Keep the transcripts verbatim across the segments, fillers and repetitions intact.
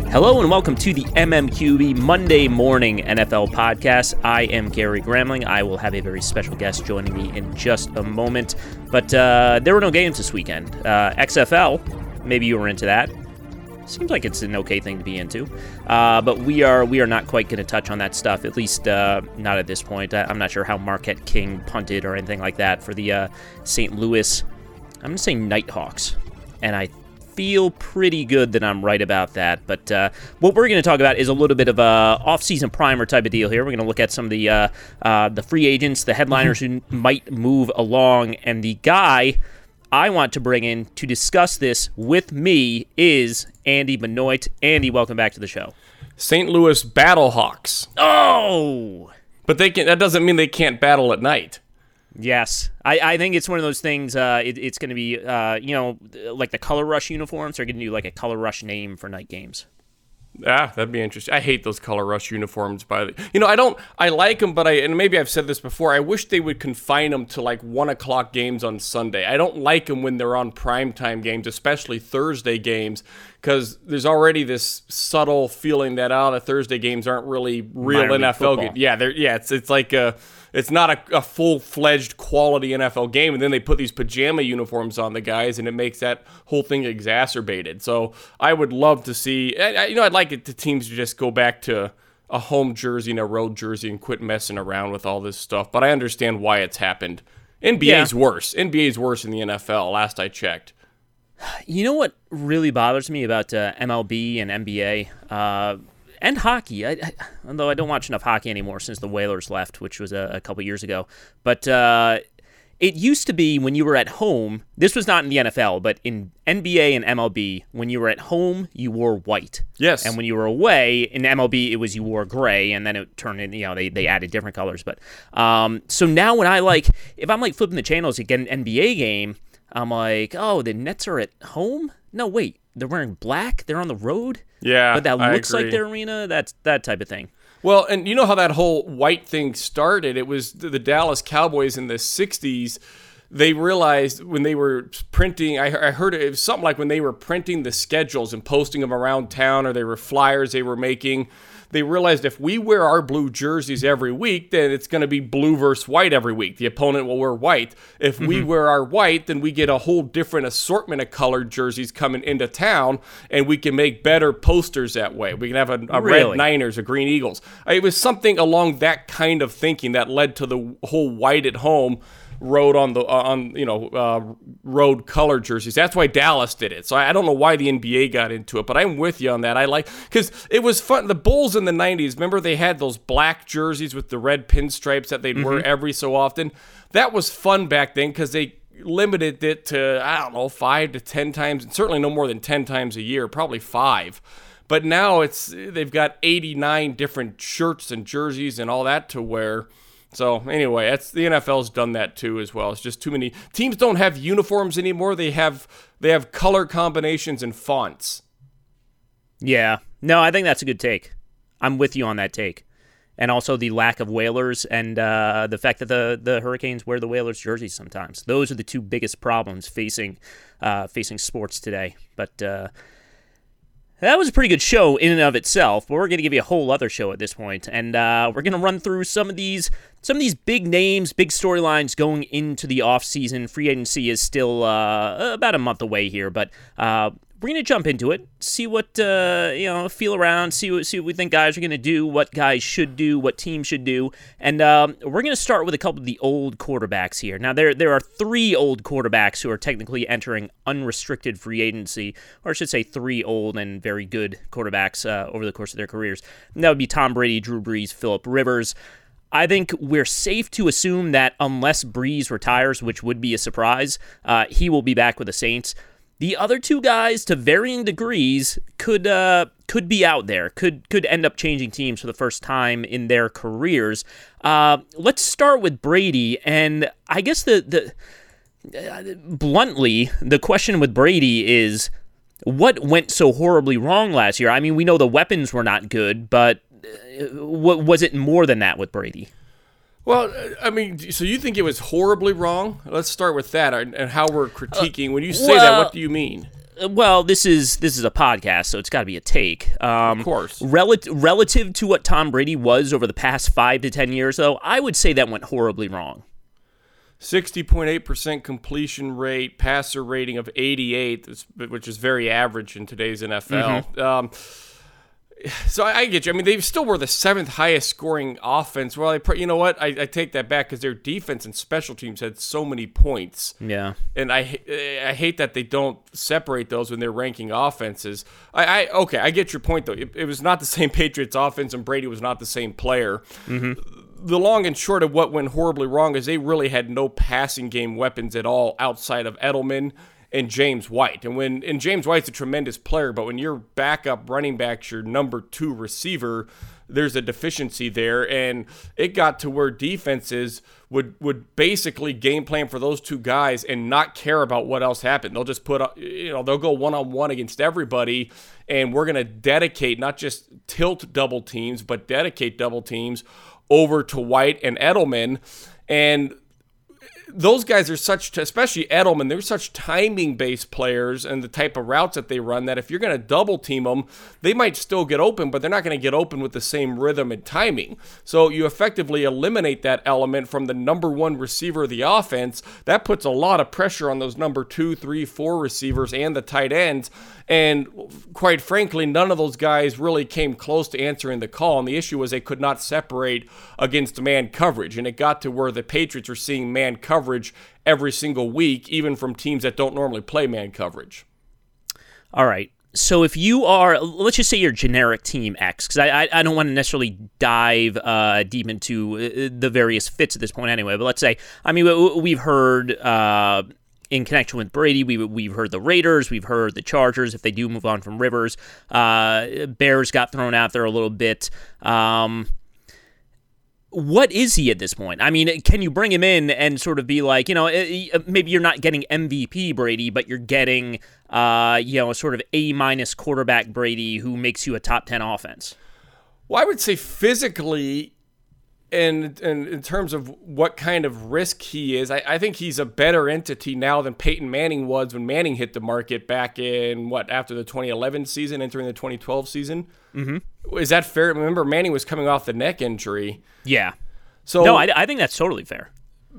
Hello and welcome to the M M Q B Monday Morning N F L Podcast. I am Gary Gramling. I will have a very special guest joining me in just a moment. But uh, there were no games this weekend. Uh, X F L, maybe you were into that. Seems like it's an okay thing to be into. Uh, but we are we are not quite going to touch on that stuff, at least uh, not at this point. I, I'm not sure how Marquette King punted or anything like that for the uh, Saint Louis, I'm going to say Nighthawks. And I feel pretty good that I'm right about that. But uh, what we're going to talk about is a little bit of a off-season primer type of deal here. We're going to look at some of the uh, uh, the free agents, the headliners who might move along, and the guy I want to bring in to discuss this with me is Andy Benoit. Andy, welcome back to the show. Saint Louis Battlehawks. Oh! But they can. That doesn't mean they can't battle at night. Yes. I, I think it's one of those things, uh, it, it's going to be, uh, you know, like the Color Rush uniforms. They're going to do like a Color Rush name for night games. Ah, that'd be interesting. I hate those Color Rush uniforms. By the, you know, I don't. I like them, but I and maybe I've said this before. I wish they would confine them to like one o'clock games on Sunday. I don't like them when they're on primetime games, especially Thursday games, because there's already this subtle feeling that oh, the Thursday games aren't really real Minor N F L league games. Yeah, they're yeah. It's it's like a. It's not a, a full-fledged quality N F L game, and then they put these pajama uniforms on the guys, and it makes that whole thing exacerbated. So I would love to see, you know, I'd like it to teams to just go back to a home jersey and a road jersey and quit messing around with all this stuff. But I understand why it's happened. N B A's yeah. worse. N B A's worse than the N F L, last I checked. You know what really bothers me about uh, M L B and N B A? Uh, And hockey, I, I, although I don't watch enough hockey anymore since the Whalers left, which was a, a couple years ago. But uh, it used to be when you were at home, this was not in the N F L, but in N B A and M L B, when you were at home, you wore white. Yes. And when you were away, in M L B, it was you wore gray, and then it turned in, you know, they, they added different colors. But um, so now when I like, if I'm like flipping the channels to get an N B A game, I'm like, oh, the Nets are at home? No, wait. They're wearing black. They're on the road. Yeah, but that looks I agree. like their arena. That's that type of thing. Well, and you know how that whole white thing started? It was the Dallas Cowboys in the sixties. They realized when they were printing, I, I heard it was something like when they were printing the schedules and posting them around town, or they were flyers they were making. They realized if we wear our blue jerseys every week, then it's going to be blue versus white every week. The opponent will wear white. If mm-hmm. we wear our white, then we get a whole different assortment of colored jerseys coming into town, and we can make better posters that way. We can have a, a really? red Niners, a green Eagles. It was something along that kind of thinking that led to the whole white at home road on the on you know uh, road color jerseys. That's why Dallas did it. So I don't know why the N B A got into it, but I'm with you on that. I like because it was fun. The Bulls in the nineties, remember they had those black jerseys with the red pinstripes that they'd mm-hmm. wear every so often. That was fun back then because they limited it to I don't know five to ten times, and certainly no more than ten times a year, probably five. But now it's they've got eighty-nine different shirts and jerseys and all that to wear. So anyway, that's the N F L's done that too as well. It's just too many teams don't have uniforms anymore. They have they have color combinations and fonts. Yeah. No, I think that's a good take. I'm with you on that take. And also the lack of Whalers and uh, the fact that the, the Hurricanes wear the Whalers jerseys sometimes. Those are the two biggest problems facing uh, facing sports today. But uh that was a pretty good show in and of itself, but we're going to give you a whole other show at this point, and uh, we're going to run through some of these some of these big names, big storylines going into the offseason. Free agency is still uh, about a month away here, but uh, we're going to jump into it, see what, uh, you know, feel around, see what, see what we think guys are going to do, what guys should do, what teams should do. And um, we're going to start with a couple of the old quarterbacks here. Now, there there are three old quarterbacks who are technically entering unrestricted free agency, or I should say three old and very good quarterbacks uh, over the course of their careers. And that would be Tom Brady, Drew Brees, Phillip Rivers. I think we're safe to assume that unless Brees retires, which would be a surprise, uh, he will be back with the Saints. The other two guys, to varying degrees, could uh, could be out there, could could end up changing teams for the first time in their careers. Uh, let's start with Brady, and I guess the the uh, bluntly, the question with Brady is, what went so horribly wrong last year? I mean, we know the weapons were not good, but uh, was it more than that with Brady? Well, I mean, so you think it was horribly wrong? Let's start with that and how we're critiquing. When you say well, that, what do you mean? well, this is this is a podcast, so it's got to be a take. Um, of course. Rel- relative to what Tom Brady was over the past five to ten years, though, I would say that went horribly wrong. sixty point eight percent completion rate, passer rating of eighty-eight, which is very average in today's N F L. Mm-hmm. Um, so I, I get you. I mean, they still were the seventh highest scoring offense. Well, I, you know what? I, I take that back because their defense and special teams had so many points. Yeah. And I I hate that they don't separate those when they're ranking offenses. I, I okay, I get your point though. It, it was not the same Patriots offense, and Brady was not the same player. Mm-hmm. The long and short of what went horribly wrong is they really had no passing game weapons at all outside of Edelman and James White. And when and James White's a tremendous player, but when your backup running back's your number two receiver, there's a deficiency there. And it got to where defenses would would basically game plan for those two guys and not care about what else happened. They'll just put, you know, they'll go one-on-one against everybody, and we're going to dedicate, not just tilt double teams, but dedicate double teams over to White and Edelman. And those guys are such, especially Edelman, they're such timing-based players and the type of routes that they run that if you're going to double team them, they might still get open, but they're not going to get open with the same rhythm and timing. So you effectively eliminate that element from the number one receiver of the offense. That puts a lot of pressure on those number two, three, four receivers and the tight ends. And quite frankly, none of those guys really came close to answering the call. And the issue was they could not separate against man coverage. And it got to where the Patriots were seeing man coverage every single week, even from teams that don't normally play man coverage. All right. So if you are, let's just say you're generic team X, because I, I I don't want to necessarily dive uh, deep into the various fits at this point anyway, but let's say, I mean, we've heard uh, in connection with Brady, we, we've heard the Raiders, we've heard the Chargers, if they do move on from Rivers. Uh, Bears got thrown out there a little bit. Um, what is he at this point? I mean, can you bring him in and sort of be like, you know, maybe you're not getting M V P Brady, but you're getting, uh, you know, a sort of A-minus quarterback Brady who makes you a top ten offense? Well, I would say physically, and, and in terms of what kind of risk he is, I, I think he's a better entity now than Peyton Manning was when Manning hit the market back in, what, after the twenty eleven season, entering the twenty twelve season? Mm-hmm. Is that fair? Remember, Manning was coming off the neck injury. Yeah. So no, I, I think that's totally fair.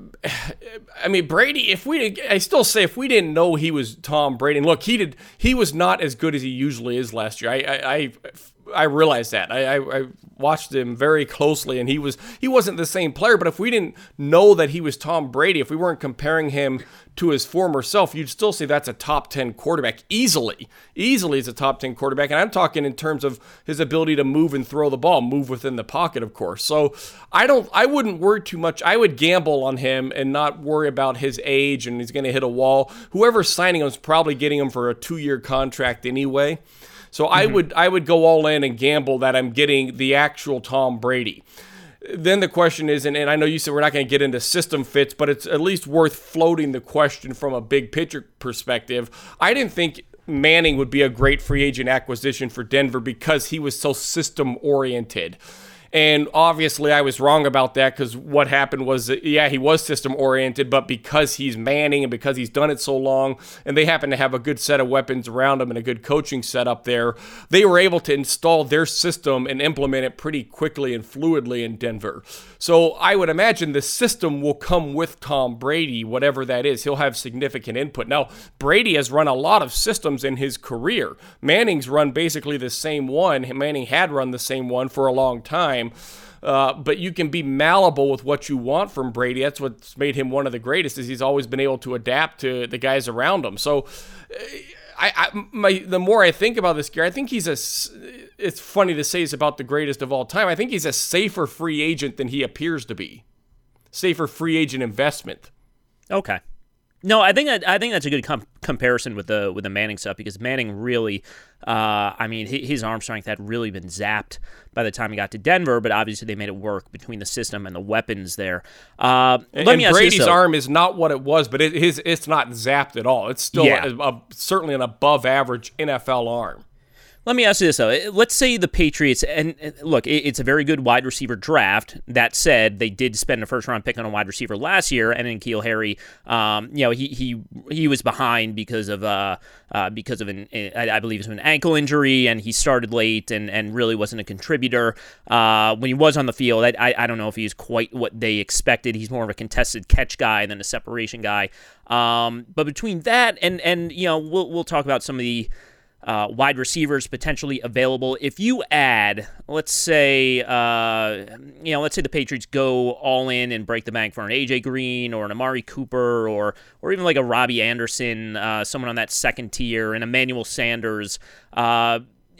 I mean, Brady, if we, I still say if we didn't know he was Tom Brady, and look, he did, he was not as good as he usually is last year. I, I, I, I realized that. I, I, I watched him very closely, and he was, he wasn't the same player. But if we didn't know that he was Tom Brady, if we weren't comparing him to his former self, you'd still say that's a top ten quarterback easily. Easily is a top ten quarterback, and I'm talking in terms of his ability to move and throw the ball, move within the pocket, of course. So I don't, I wouldn't worry too much. I would gamble on him and not worry about his age and he's going to hit a wall. Whoever's signing him is probably getting him for a two-year contract anyway. So mm-hmm. I would, I would go all in and gamble that I'm getting the actual Tom Brady. Then the question is, and, and I know you said we're not going to get into system fits, but it's at least worth floating the question from a big picture perspective. I didn't think Manning would be a great free agent acquisition for Denver because he was so system oriented. And obviously I was wrong about that because what happened was, that, yeah, he was system-oriented, but because he's Manning and because he's done it so long, and they happen to have a good set of weapons around him and a good coaching setup there, they were able to install their system and implement it pretty quickly and fluidly in Denver. So I would imagine the system will come with Tom Brady, whatever that is. He'll have significant input. Now, Brady has run a lot of systems in his career. Manning's run basically the same one. Manning had run the same one for a long time. Uh, but you can be malleable with what you want from Brady. That's what's made him one of the greatest, is he's always been able to adapt to the guys around him. So I, I my the more I think about this guy, I think he's a, it's funny to say he's about the greatest of all time. I think he's a safer free agent than he appears to be. Safer free agent investment. Okay. No, I think that, I think that's a good com- comparison with the with the Manning stuff, because Manning really, uh, I mean, his arm strength had really been zapped by the time he got to Denver, but obviously they made it work between the system and the weapons there. Uh, and let me ask Brady's you this, arm is not what it was, but it, his it's not zapped at all. It's still yeah. a, a, certainly an above average N F L arm. Let me ask you this, though. Let's say the Patriots, and look, it's a very good wide receiver draft. That said, they did spend a first-round pick on a wide receiver last year, and in N'Keal Harry, um, you know, he he he was behind because of uh, uh because of an I believe it was an ankle injury, and he started late and, and really wasn't a contributor. Uh, when he was on the field, I I don't know if he's quite what they expected. He's more of a contested catch guy than a separation guy. Um, but between that and and you know, we'll we'll talk about some of the Uh, wide receivers potentially available. If you add, let's say, uh, you know, let's say the Patriots go all in and break the bank for an A J Green or an Amari Cooper or or even like a Robbie Anderson, uh, someone on that second tier, and Emmanuel Sanders, uh,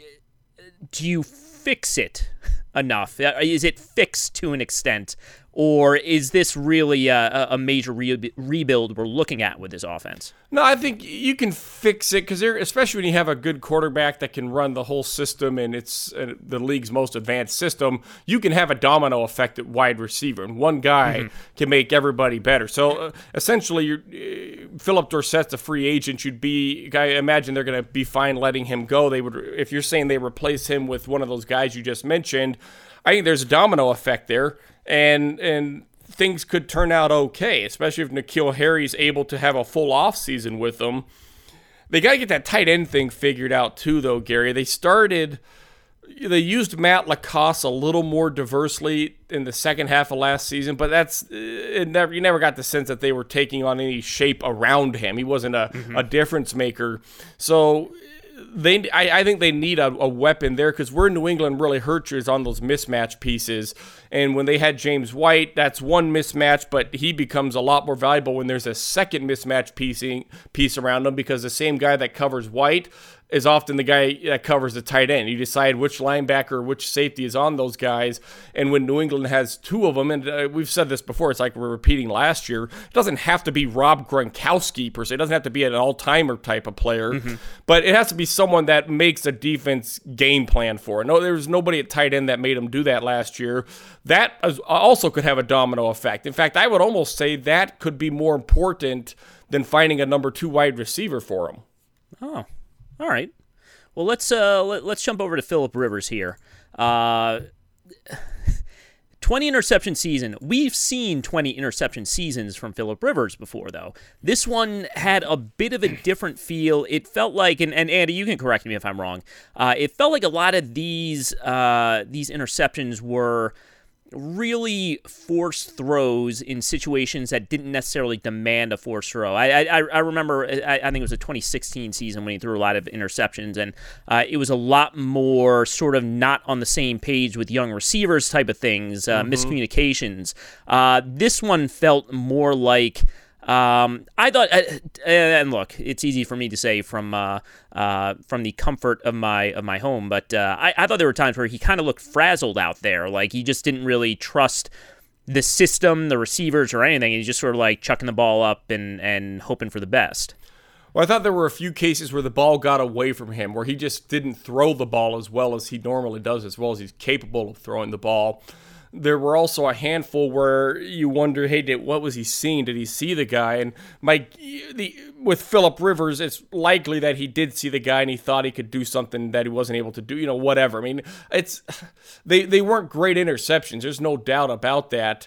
do you fix it enough? Is it fixed to an extent? Or is this really a, a major re- rebuild we're looking at with this offense? No, I think you can fix it because, especially when you have a good quarterback that can run the whole system and it's uh, the league's most advanced system, you can have a domino effect at wide receiver, and one guy mm-hmm. can make everybody better. So uh, essentially, you're, uh, Philip Dorsett's a free agent. You'd be, I imagine they're going to be fine letting him go. They would, if you're saying they replace him with one of those guys you just mentioned. I think there's a domino effect there. And and things could turn out okay, especially if N'Keal Harry's able to have a full offseason with them. They got to get that tight end thing figured out too, though, Gary. They started, they used Matt LaCosse a little more diversely in the second half of last season, but that's, it never, you never got the sense that they were taking on any shape around him. He wasn't a, mm-hmm. a difference maker. So They, I, I think they need a, a weapon there because where New England really hurts you is on those mismatch pieces. And when they had James White, that's one mismatch, but he becomes a lot more valuable when there's a second mismatch piecing, piece around him because the same guy that covers White is often the guy that covers the tight end. You decide which linebacker or which safety is on those guys. And when New England has two of them, and uh, we've said this before, it's like we're repeating last year, it doesn't have to be Rob Gronkowski per se. It doesn't have to be an all-timer type of player. Mm-hmm. But it has to be someone that makes a defense game plan for it. No, there was nobody at tight end that made him do that last year. That also could have a domino effect. In fact, I would almost say that could be more important than finding a number two wide receiver for him. Oh, all right. Well, let's uh, let, let's jump over to Phillip Rivers here. Uh, twenty interception season. We've seen twenty interception seasons from Phillip Rivers before, though. This one had a bit of a different feel. It felt like, and, and Andy, you can correct me if I'm wrong. Uh, it felt like a lot of these uh, these interceptions were really forced throws in situations that didn't necessarily demand a forced throw. I I, I remember, I, I think it was the twenty sixteen season when he threw a lot of interceptions, and uh, it was a lot more sort of not on the same page with young receivers type of things, uh, mm-hmm. miscommunications. Uh, this one felt more like, Um, I thought, uh, and look, it's easy for me to say from uh, uh, from the comfort of my of my home, but uh, I, I thought there were times where he kind of looked frazzled out there, like he just didn't really trust the system, the receivers, or anything. He's just sort of like chucking the ball up and, and hoping for the best. Well, I thought there were a few cases where the ball got away from him, where he just didn't throw the ball as well as he normally does, as well as he's capable of throwing the ball. There were also a handful where you wonder, hey, did, what was he seeing? Did he see the guy? And my, the, with Phillip Rivers, it's likely that he did see the guy and he thought he could do something that he wasn't able to do, you know, whatever. I mean, it's they, they weren't great interceptions. There's no doubt about that.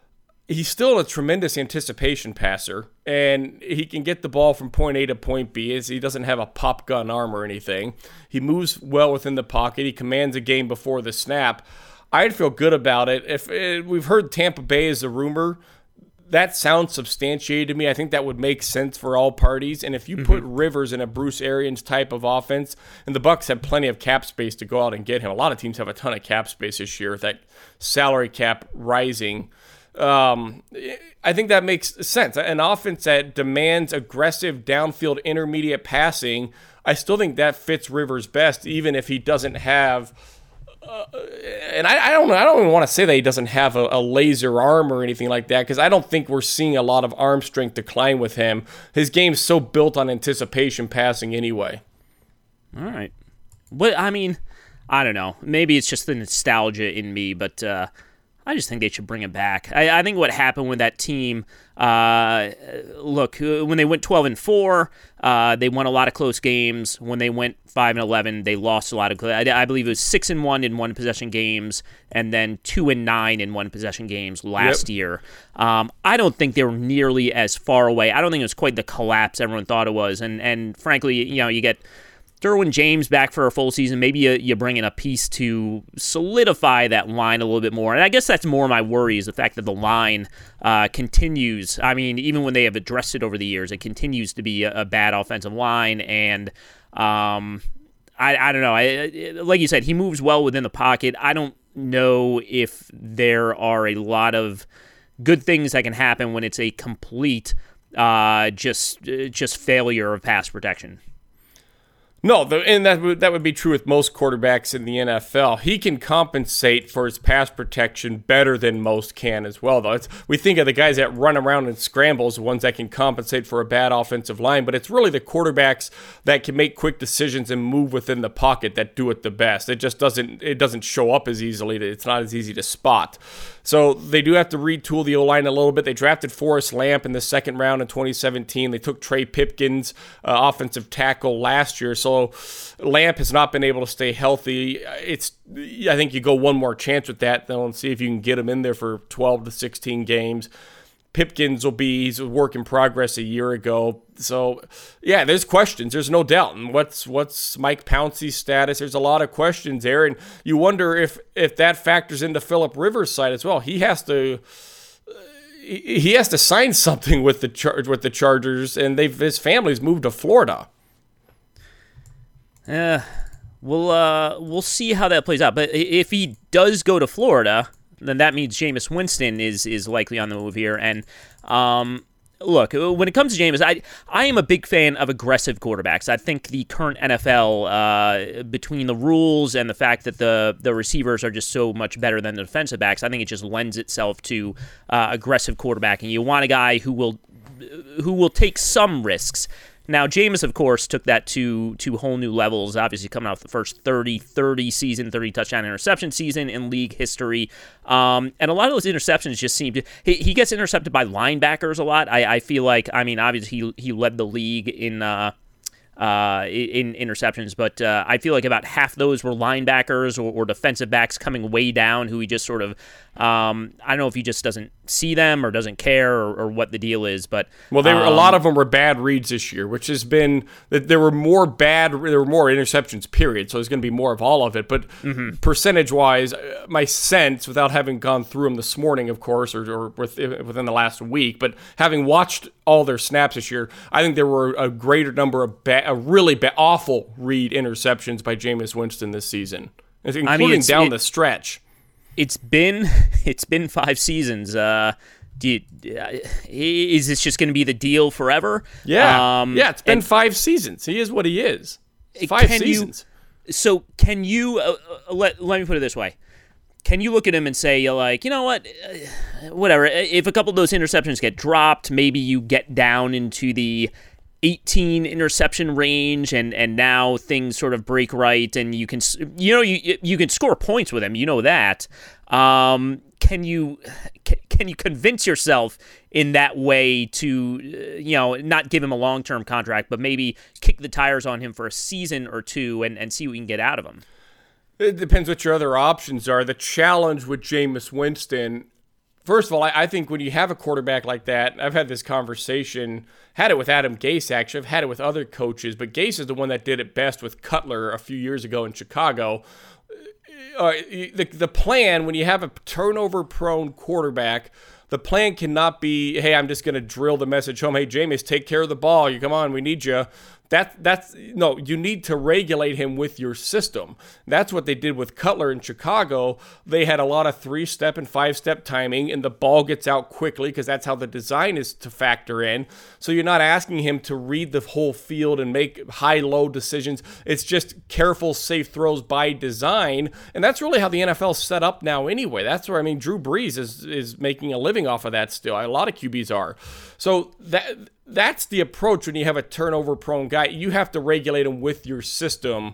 He's still a tremendous anticipation passer, and he can get the ball from point A to point B. As he doesn't have a pop gun arm or anything. He moves well within the pocket. He commands a game before the snap. I'd feel good about it. If it, we've heard Tampa Bay is a rumor, that sounds substantiated to me. I think that would make sense for all parties. And if you mm-hmm. put Rivers in a Bruce Arians type of offense, and the Bucs have plenty of cap space to go out and get him. A lot of teams have a ton of cap space this year with that salary cap rising. Um, I think that makes sense. An offense that demands aggressive downfield intermediate passing, I still think that fits Rivers best, even if he doesn't have. Uh, and I, I don't know. I don't even want to say that he doesn't have a, a laser arm or anything like that, because I don't think we're seeing a lot of arm strength decline with him. His game's so built on anticipation passing anyway. All right. But I mean, I don't know. Maybe it's just the nostalgia in me, but uh, I just think they should bring him back. I, I think what happened with that team, uh, look, when they went twelve and four, uh, they won a lot of close games. When they went five and eleven, they lost a lot of. I, I believe it was six and one in one possession games, and then two and nine in one possession games last yep. year. Um, I don't think they were nearly as far away. I don't think it was quite the collapse everyone thought it was. And and frankly, you know, you get Derwin James back for a full season. Maybe you, you bring in a piece to solidify that line a little bit more. And I guess that's more my worry is the fact that the line uh, continues. I mean, even when they have addressed it over the years, it continues to be a, a bad offensive line. And um, I, I don't know. I, like you said, he moves well within the pocket. I don't know if there are a lot of good things that can happen when it's a complete uh, just just failure of pass protection. No, the, and that would, that would be true with most quarterbacks in the N F L. He can compensate for his pass protection better than most can as well, though. It's, we think of the guys that run around and scramble as the ones that can compensate for a bad offensive line, but it's really the quarterbacks that can make quick decisions and move within the pocket that do it the best. It just doesn't it doesn't show up as easily. It's not as easy to spot. So they do have to retool the O-line a little bit. They drafted Forrest Lamp in the second round in twenty seventeen. They took Trey Pipkins, uh, offensive tackle, last year. So Lamp has not been able to stay healthy. It's I think you go one more chance with that, though, and see if you can get him in there for twelve to sixteen games. Pipkins will be he's a work in progress a year ago. So, yeah, there's questions. There's no doubt. And what's what's Mike Pouncey's status? There's a lot of questions there. And you wonder if if that factors into Phillip Rivers' side as well. He has to he has to sign something with the Char- with the Chargers, and they've his family's moved to Florida. Yeah, we'll uh, we'll see how that plays out. But if he does go to Florida, then that means Jameis Winston is is likely on the move here. And um, look, when it comes to Jameis, I I am a big fan of aggressive quarterbacks. I think the current N F L, uh, between the rules and the fact that the the receivers are just so much better than the defensive backs, I think it just lends itself to uh, aggressive quarterbacking. You want a guy who will who will take some risks. Now, Jameis, of course, took that to to whole new levels, obviously coming off the first thirty thirty season, thirty touchdown interception season in league history. Um, and a lot of those interceptions just seem to... He, he gets intercepted by linebackers a lot. I, I feel like, I mean, obviously he, he led the league in... Uh, Uh, in interceptions, but uh, I feel like about half those were linebackers or, or defensive backs coming way down who he just sort of, um, I don't know if he just doesn't see them or doesn't care or, or what the deal is, but... Well, they were, um, a lot of them were bad reads this year, which has been, there were more bad, there were more interceptions, period, so there's going to be more of all of it, but mm-hmm. percentage-wise, my sense, without having gone through them this morning, of course, or, or within the last week, but having watched all their snaps this year, I think there were a greater number of bad, a really bad, awful read interceptions by Jameis Winston this season, including I mean, down it, the stretch. It's been it's been five seasons. Uh, do you, uh, is this just going to be the deal forever? Yeah, um, yeah. It's been five seasons. He is what he is. Five seasons. You, so can you uh, let let me put it this way? Can you look at him and say, you're like, you know what, whatever, if a couple of those interceptions get dropped, maybe you get down into the eighteen interception range and, and now things sort of break right and you can, you know, you you can score points with him, you know that. Um, can you can you convince yourself in that way to, you know, not give him a long-term contract, but maybe kick the tires on him for a season or two and, and see what you can get out of him? It depends what your other options are. The challenge with Jameis Winston, first of all, I, I think when you have a quarterback like that, I've had this conversation, had it with Adam Gase, actually. I've had it with other coaches, but Gase is the one that did it best with Cutler a few years ago in Chicago. Uh, the, the plan, when you have a turnover-prone quarterback, the plan cannot be, hey, I'm just going to drill the message home, hey, Jameis, take care of the ball. You come on, we need you. That that's no, you need to regulate him with your system. That's what they did with Cutler in Chicago. They had a lot of three-step and five-step timing, and the ball gets out quickly because that's how the design is to factor in. So you're not asking him to read the whole field and make high-low decisions. It's just careful, safe throws by design, and that's really how the N F L is set up now anyway. That's where, I mean, Drew Brees is is making a living off of that still. A lot of Q Bs are. So that... That's the approach when you have a turnover-prone guy. You have to regulate him with your system.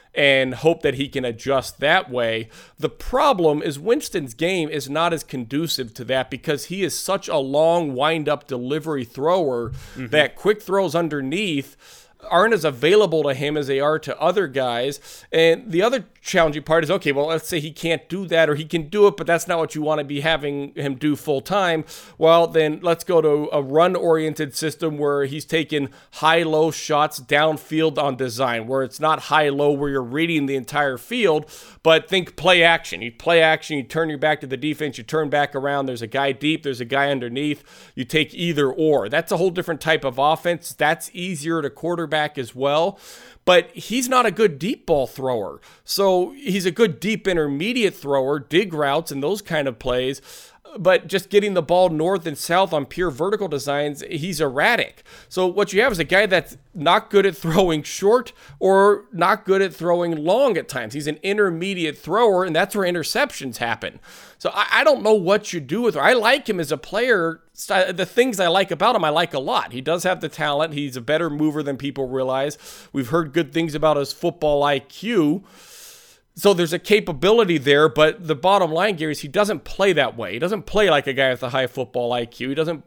and hope that he can adjust that way. The problem is Winston's game is not as conducive to that because he is such a long wind-up delivery thrower mm-hmm. that quick throws underneath aren't as available to him as they are to other guys. And the other challenging part is, okay, well, let's say he can't do that, or he can do it, but that's not what you want to be having him do full time. Well, then let's go to a run-oriented system where he's taking high-low shots downfield on design, where it's not high-low where you're reading the entire field, but think play action. You play action, you turn your back to the defense, you turn back around, there's a guy deep, there's a guy underneath, you take either or. That's a whole different type of offense. That's easier to quarterback as well, but he's not a good deep ball thrower. So he's a good deep intermediate thrower, dig routes and those kind of plays, but just getting the ball north and south on pure vertical designs, he's erratic. So what you have is a guy that's not good at throwing short or not good at throwing long at times. He's an intermediate thrower, and that's where interceptions happen. So I, I don't know what you do with him. I like him as a player. The things I like about him, I like a lot. He does have the talent. He's a better mover than people realize. We've heard good things about his football I Q. So there's a capability there, but the bottom line, Gary, is he doesn't play that way. He doesn't play like a guy with a high football I Q. He doesn't.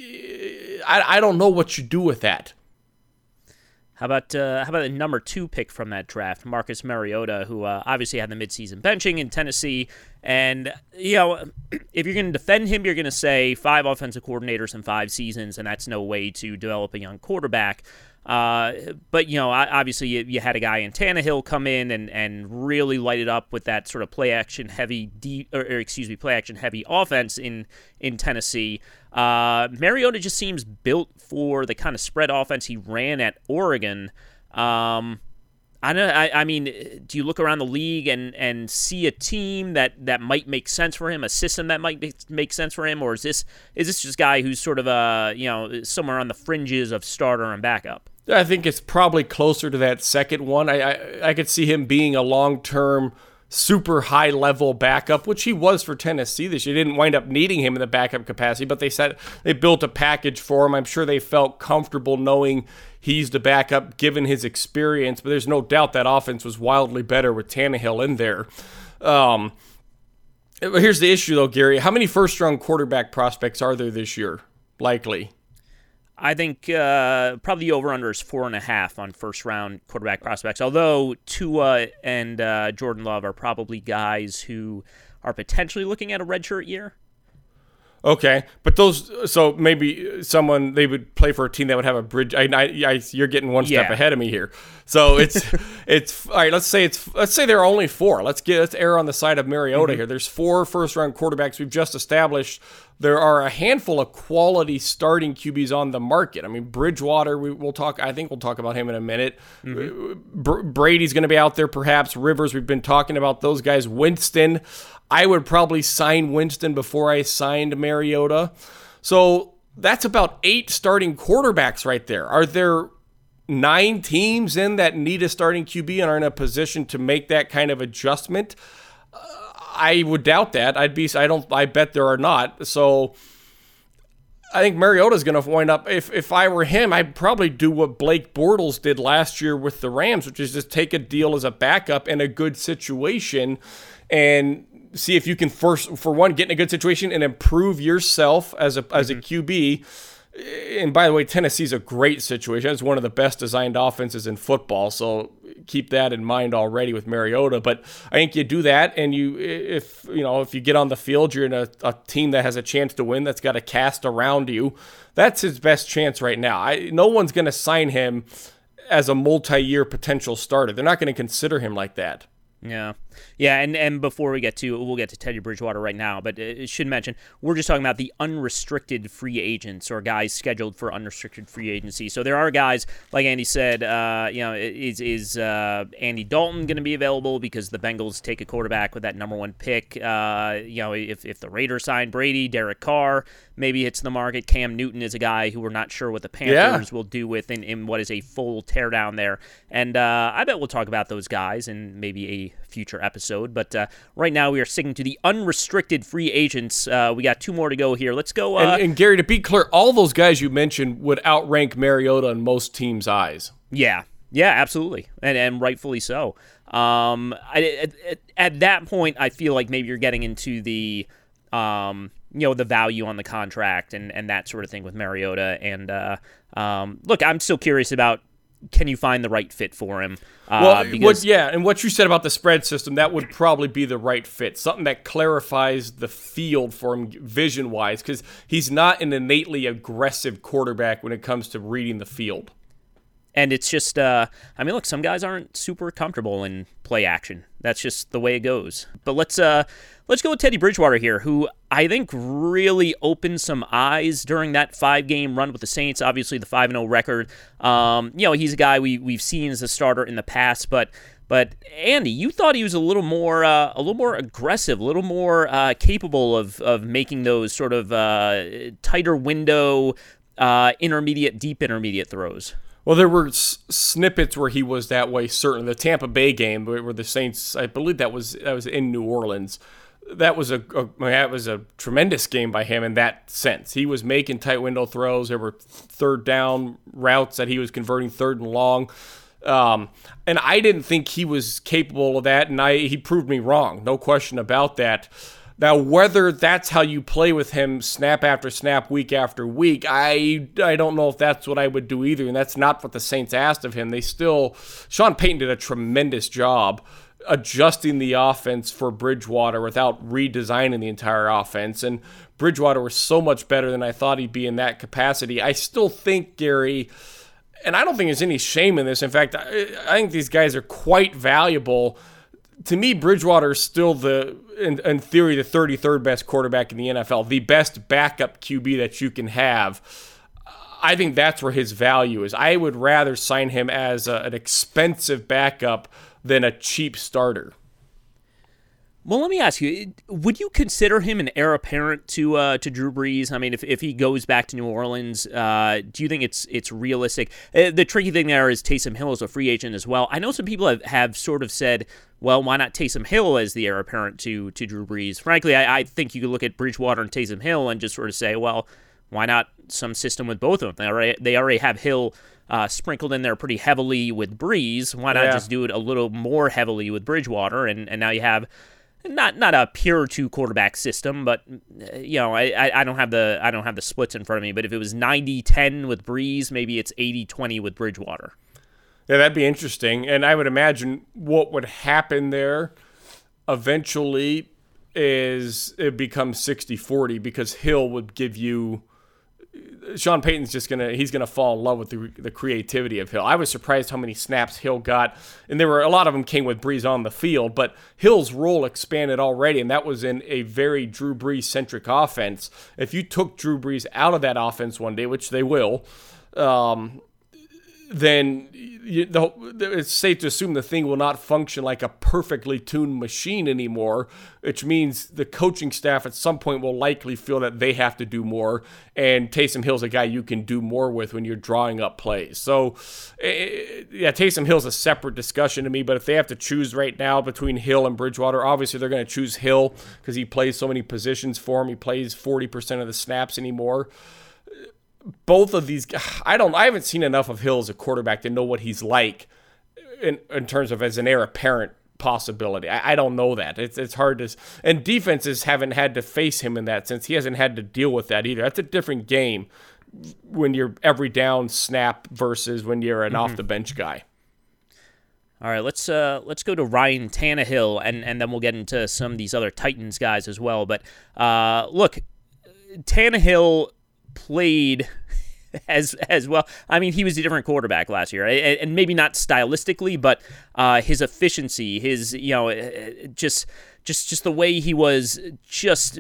I, I don't know what you do with that. How about uh, how about the number two pick from that draft, Marcus Mariota, who uh, obviously had the midseason benching in Tennessee, and you know if you're going to defend him, you're going to say five offensive coordinators in five seasons, and that's no way to develop a young quarterback. Uh, but, you know, obviously you, you had a guy in Tannehill come in and, and really light it up with that sort of play-action heavy, de- or, or excuse me, play-action heavy offense in, in Tennessee. Uh, Mariota just seems built for the kind of spread offense he ran at Oregon. Um, I don't. I, I mean, do you look around the league and, and see a team that, that might make sense for him, a system that might make, make sense for him, or is this is this just a guy who's sort of a you know somewhere on the fringes of starter and backup? I think it's probably closer to that second one. I I, I could see him being a long-term, super high-level backup, which he was for Tennessee this year. They didn't wind up needing him in the backup capacity, but they said they built a package for him. I'm sure they felt comfortable knowing he's the backup given his experience, but there's no doubt that offense was wildly better with Tannehill in there. Um, here's the issue, though, Gary. How many first-round quarterback prospects are there this year, likely? I think uh, probably the over-under is four and a half on first-round quarterback prospects, although Tua and uh, Jordan Love are probably guys who are potentially looking at a redshirt year. Okay, but those, so maybe someone, they would play for a team that would have a bridge. I, I, I you're getting one step yeah. ahead of me here. So it's, it's all right. Let's say it's, let's say there are only four. Let's get, let's err on the side of Mariota mm-hmm. here. There's four first-round quarterbacks we've just established. There are a handful of quality starting Q Bs on the market. I mean, Bridgewater, we, we'll talk. I think we'll talk about him in a minute. Mm-hmm. Br- Brady's going to be out there, perhaps. Rivers, we've been talking about those guys. Winston, I would probably sign Winston before I signed Mariota. So that's about eight starting quarterbacks right there. Are there nine teams in that need a starting Q B and are in a position to make that kind of adjustment? I would doubt that. I'd be. I don't. I bet there are not. So I think Mariota's going to wind up. If if I were him, I'd probably do what Blake Bortles did last year with the Rams, which is just take a deal as a backup in a good situation, and see if you can first, for one, get in a good situation and improve yourself as a as mm-hmm. a Q B. And by the way, Tennessee's a great situation. It's one of the best designed offenses in football, so keep that in mind already with Mariota. But I think you do that, and you, if you know, if you get on the field, you're in a, a team that has a chance to win. That's got a cast around you. That's his best chance right now. I, no one's going to sign him as a multi-year potential starter. They're not going to consider him like that. Yeah. Yeah, and, and before we get to, we'll get to Teddy Bridgewater right now, but it should mention, we're just talking about the unrestricted free agents or guys scheduled for unrestricted free agency. So there are guys, like Andy said, uh, you know, is is uh, Andy Dalton going to be available because the Bengals take a quarterback with that number one pick? Uh, you know, if, if the Raiders sign Brady, Derek Carr maybe hits the market. Cam Newton is a guy who we're not sure what the Panthers yeah. will do with in, in what is a full teardown there. And uh, I bet we'll talk about those guys in maybe a future episode, but uh, right now we are sticking to the unrestricted free agents. Uh, we got two more to go here. Let's go. Uh, and, and Gary, to be clear, all those guys you mentioned would outrank Mariota in most teams' eyes. Yeah, Yeah, absolutely, and and rightfully so. Um, I, at, at that point, I feel like maybe you're getting into the, um, you know, the value on the contract and, and that sort of thing with Mariota. And uh, um, look, I'm still curious about, can you find the right fit for him? Uh, well, because, what, yeah, and what you said about the spread system, that would probably be the right fit. Something that clarifies the field for him vision-wise, because he's not an innately aggressive quarterback when it comes to reading the field. And it's just, uh, I mean, look, some guys aren't super comfortable in play action. That's just the way it goes. But let's uh, let's go with Teddy Bridgewater here, who I think really opened some eyes during that five-game run with the Saints. Obviously, the five and oh record. Um, you know, he's a guy we we've seen as a starter in the past, but but Andy, you thought he was a little more uh, a little more aggressive, a little more uh, capable of of making those sort of uh, tighter window, uh, intermediate, deep intermediate throws. Well, there were s- snippets where he was that way. Certainly, the Tampa Bay game where the Saints, I believe that was that was in New Orleans. That was a, a I mean, that was a tremendous game by him in that sense. He was making tight window throws. There were third down routes that he was converting third and long. Um, and I didn't think he was capable of that, and I he proved me wrong. No question about that. Now, whether that's how you play with him snap after snap, week after week, I, I don't know if that's what I would do either, and that's not what the Saints asked of him. They still, Sean Payton did a tremendous job adjusting the offense for Bridgewater without redesigning the entire offense, and Bridgewater was so much better than I thought he'd be in that capacity. I still think, Gary, and I don't think there's any shame in this. In fact, I, I think these guys are quite valuable. To me, Bridgewater is still the, in, in theory, the thirty-third best quarterback in the N F L, the best backup Q B that you can have. I think that's where his value is. I would rather sign him as a, an expensive backup than a cheap starter. Well, let me ask you, would you consider him an heir apparent to uh, to Drew Brees? I mean, if, if he goes back to New Orleans, uh, do you think it's it's realistic? Uh, the tricky thing there is Taysom Hill is a free agent as well. I know some people have, have sort of said, well, why not Taysom Hill as the heir apparent to, to Drew Brees? Frankly, I, I think you could look at Bridgewater and Taysom Hill and just sort of say, well, why not some system with both of them? They already, they already have Hill uh, sprinkled in there pretty heavily with Brees. Why not yeah. just do it a little more heavily with Bridgewater? And, and now you have... Not not a pure two quarterback system, but you know I, I don't have the I don't have the splits in front of me. But if it was ninety ten with Brees, maybe it's eighty twenty with Bridgewater. Yeah, that'd be interesting. And I would imagine what would happen there eventually is it becomes sixty forty because Hill would give you. Sean Payton's just gonna he's gonna fall in love with the, the creativity of Hill. I was surprised how many snaps Hill got, and there were a lot of them came with Brees on the field, but Hill's role expanded already, and that was in a very Drew Brees centric offense. If you took Drew Brees out of that offense one day, which they will, um, then you, the, it's safe to assume the thing will not function like a perfectly tuned machine anymore, which means the coaching staff at some point will likely feel that they have to do more, and Taysom Hill's a guy you can do more with when you're drawing up plays. So, yeah, Taysom Hill's a separate discussion to me, but if they have to choose right now between Hill and Bridgewater, obviously they're going to choose Hill because he plays so many positions for him. He plays forty percent of the snaps anymore. Both of these, I don't, I haven't seen enough of Hill as a quarterback to know what he's like in, in terms of as an heir apparent possibility. I, I don't know that. It's it's hard to, and defenses haven't had to face him in that sense. He hasn't had to deal with that either. That's a different game when you're every down snap versus when you're an mm-hmm. off the bench guy. All right, let's uh, let's go to Ryan Tannehill, and, and then we'll get into some of these other Titans guys as well. But uh, look, Tannehill played as as well. I mean, he was a different quarterback last year, and maybe not stylistically, but uh, his efficiency, his you know, just just just the way he was, just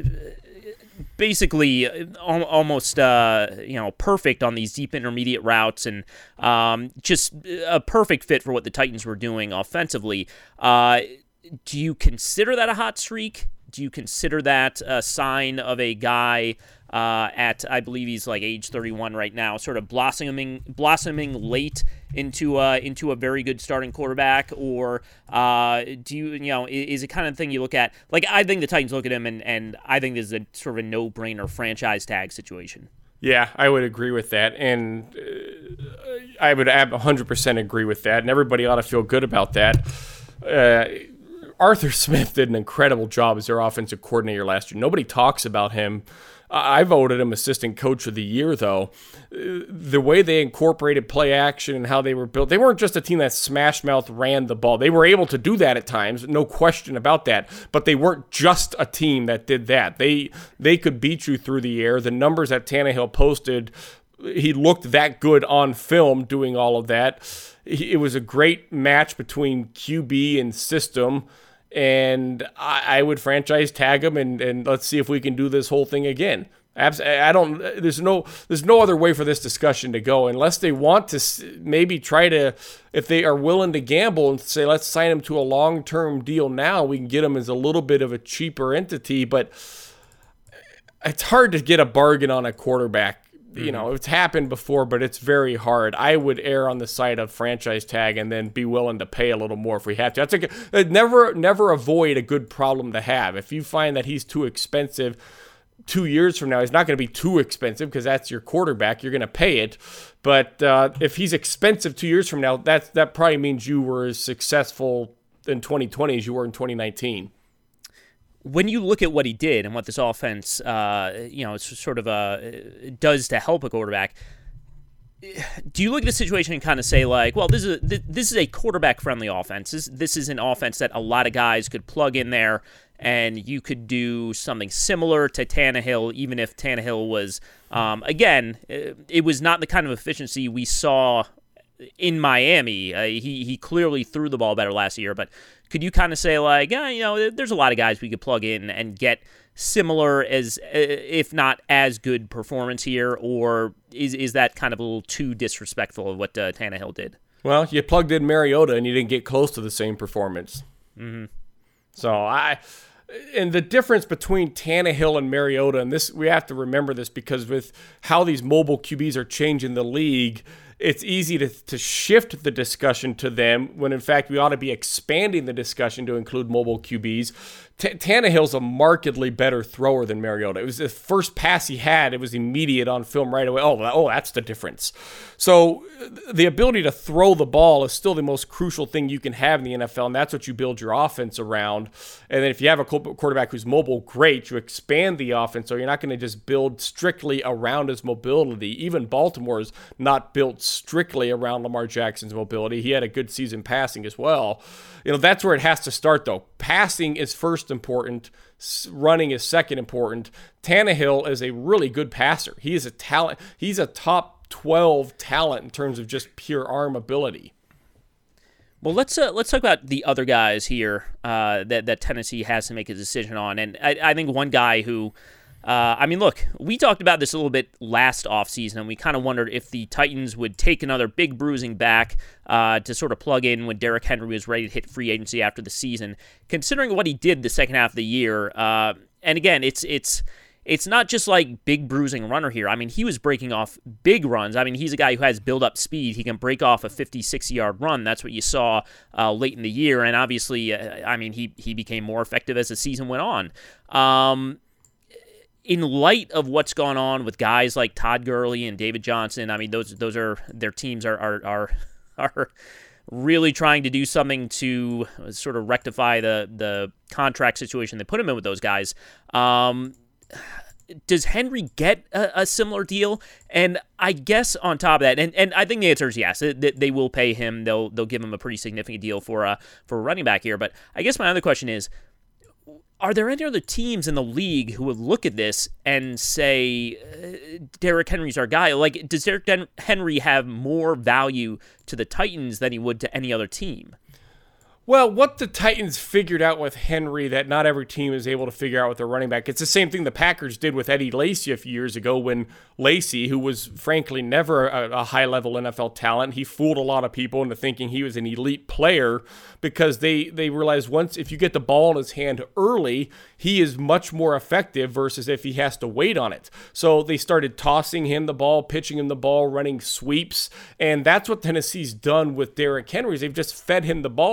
basically almost uh, you know perfect on these deep intermediate routes, and um, just a perfect fit for what the Titans were doing offensively. Uh, do you consider that a hot streak? Do you consider that a sign of a guy uh, at, I believe he's like age thirty-one right now, sort of blossoming blossoming late into uh, into a very good starting quarterback? Or uh, do you, you know, is it kind of thing you look at? Like, I think the Titans look at him, and, and I think this is a sort of a no-brainer franchise tag situation. Yeah, I would agree with that. And uh, I would one hundred percent agree with that, and everybody ought to feel good about that. Uh, Arthur Smith did an incredible job as their offensive coordinator last year. Nobody talks about him. I voted him assistant coach of the year, though. The way they incorporated play action and how they were built, they weren't just a team that smash mouth ran the ball. They were able to do that at times, no question about that. But they weren't just a team that did that. They they could beat you through the air. The numbers that Tannehill posted, he looked that good on film doing all of that. It was a great match between Q B and system. And I, I would franchise tag him, and, and let's see if we can do this whole thing again. Abs- I don't. There's no. There's no other way for this discussion to go unless they want to maybe try to, if they are willing to gamble and say, let's sign him to a long-term deal now. We can get him as a little bit of a cheaper entity, but it's hard to get a bargain on a quarterback. You know, it's happened before, but it's very hard. I would err on the side of franchise tag and then be willing to pay a little more if we have to. That's a, never, never avoid a good problem to have. If you find that he's too expensive two years from now, he's not going to be too expensive because that's your quarterback. You're going to pay it. But uh, if he's expensive two years from now, that's, that probably means you were as successful in twenty twenty as you were in twenty nineteen. When you look at what he did and what this offense, uh, you know, it's sort of a, does to help a quarterback, do you look at the situation and kind of say like, well, this is a, this is a quarterback-friendly offense. This, this is an offense that a lot of guys could plug in there, and you could do something similar to Tannehill, even if Tannehill was, um, again, it was not the kind of efficiency we saw in Miami. Uh, he he clearly threw the ball better last year, but could you kind of say like, yeah, you know, there's a lot of guys we could plug in and get similar as, if not as good performance here, or is is that kind of a little too disrespectful of what uh, Tannehill did? Well, you plugged in Mariota and you didn't get close to the same performance. Mm-hmm. So I, and the difference between Tannehill and Mariota, and this we have to remember this because with how these mobile Q Bs are changing the league, it's easy to, to shift the discussion to them when, in fact, we ought to be expanding the discussion to include mobile Q Bs. T- Tannehill's a markedly better thrower than Mariota. It was the first pass he had. It was immediate on film right away. Oh, oh, that's the difference. So the ability to throw the ball is still the most crucial thing you can have in the N F L, and that's what you build your offense around. And then if you have a quarterback who's mobile, great. You expand the offense, so you're not going to just build strictly around his mobility. Even Baltimore is not built strictly around Lamar Jackson's mobility. He had a good season passing as well. You know, that's where it has to start, though. Passing is first important. Running is second important. Tannehill is a really good passer. He is a talent. He's a top twelve talent in terms of just pure arm ability. Well, let's uh, let's talk about the other guys here uh, that that Tennessee has to make a decision on, and I, I think one guy who. Uh, I mean, look, we talked about this a little bit last offseason, and we kind of wondered if the Titans would take another big bruising back uh, to sort of plug in when Derrick Henry was ready to hit free agency after the season. Considering what he did the second half of the year, uh, and again, it's it's it's not just like big bruising runner here. I mean, he was breaking off big runs. I mean, he's a guy who has build-up speed. He can break off a fifty, sixty-yard run. That's what you saw uh, late in the year, and obviously, uh, I mean, he, he became more effective as the season went on. Um In light of what's gone on with guys like Todd Gurley and David Johnson, I mean, those those are their teams are are are, are really trying to do something to sort of rectify the the contract situation they put him in with those guys. Um, does Henry get a, a similar deal? And I guess on top of that, and, and I think the answer is yes. They, they will pay him. They'll they'll give him a pretty significant deal for a for a running back here. But I guess my other question is, are there any other teams in the league who would look at this and say, uh, Derrick Henry's our guy? Like, does Derrick Henry have more value to the Titans than he would to any other team? Well, what the Titans figured out with Henry that not every team is able to figure out with their running back, it's the same thing the Packers did with Eddie Lacy a few years ago when Lacy, who was frankly never a, a high-level N F L talent, he fooled a lot of people into thinking he was an elite player because they, they realized once if you get the ball in his hand early, he is much more effective versus if he has to wait on it. So they started tossing him the ball, pitching him the ball, running sweeps, and that's what Tennessee's done with Derrick Henry. They've just fed him the ball early,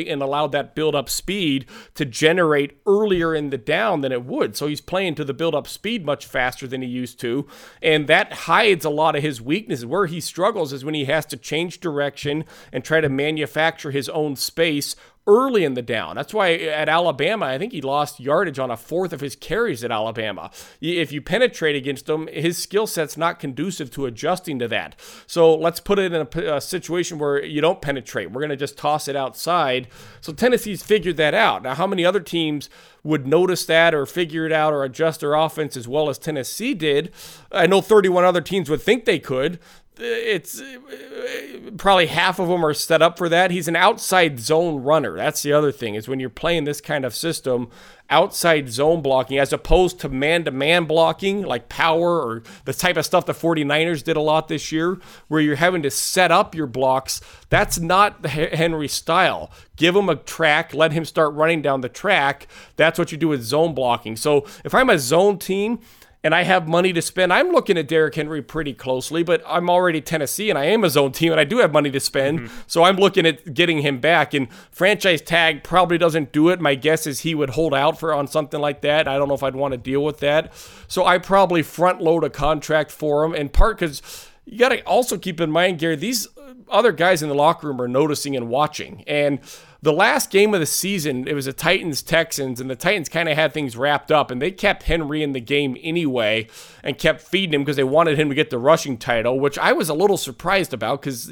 and allowed that build-up speed to generate earlier in the down than it would. So he's playing to the build-up speed much faster than he used to, and that hides a lot of his weaknesses. Where he struggles is when he has to change direction and try to manufacture his own space early in the down. That's why at Alabama, I think he lost yardage on a fourth of his carries at Alabama. If you penetrate against him, his skill set's not conducive to adjusting to that. So let's put it in a, a situation where you don't penetrate. We're going to just toss it outside. So Tennessee's figured that out. Now, how many other teams would notice that or figure it out or adjust their offense as well as Tennessee did? I know thirty-one other teams would think they could. It's probably half of them are set up for that. He's an outside zone runner. That's the other thing, is when you're playing this kind of system, outside zone blocking as opposed to man-to-man blocking like power or the type of stuff the 49ers did a lot this year where you're having to set up your blocks. That's not the Henry style. Give him a track, let him start running down the track. That's what you do with zone blocking. So if I'm a zone team and I have money to spend, I'm looking at Derrick Henry pretty closely, but I'm already Tennessee, and I am a zone team, and I do have money to spend, mm-hmm. so I'm looking at getting him back, and franchise tag probably doesn't do it. My guess is he would hold out for on something like that. I don't know if I'd want to deal with that, so I probably front-load a contract for him, in part because you got to also keep in mind, Gary, these other guys in the locker room are noticing and watching, and the last game of the season, it was the Titans-Texans, and the Titans kind of had things wrapped up, and they kept Henry in the game anyway and kept feeding him because they wanted him to get the rushing title, which I was a little surprised about because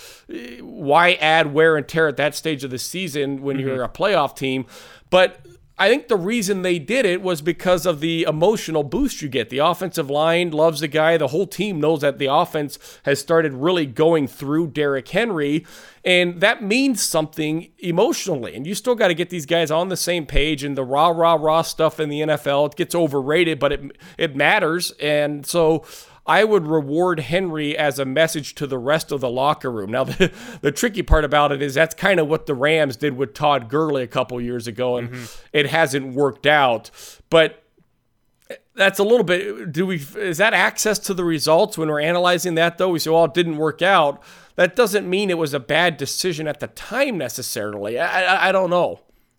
why add wear and tear at that stage of the season when mm-hmm. you're a playoff team? But I think the reason they did it was because of the emotional boost you get. The offensive line loves the guy. The whole team knows that the offense has started really going through Derrick Henry, and that means something emotionally. And you still got to get these guys on the same page, and the rah, rah, rah stuff in the N F L, it gets overrated, but it it matters. And so I would reward Henry as a message to the rest of the locker room. Now, the, the tricky part about it is that's kind of what the Rams did with Todd Gurley a couple years ago, and mm-hmm. it hasn't worked out. But that's a little bit, do we, is that access to the results when we're analyzing that, though? We say, well, it didn't work out. That doesn't mean it was a bad decision at the time necessarily. I, I, I don't know.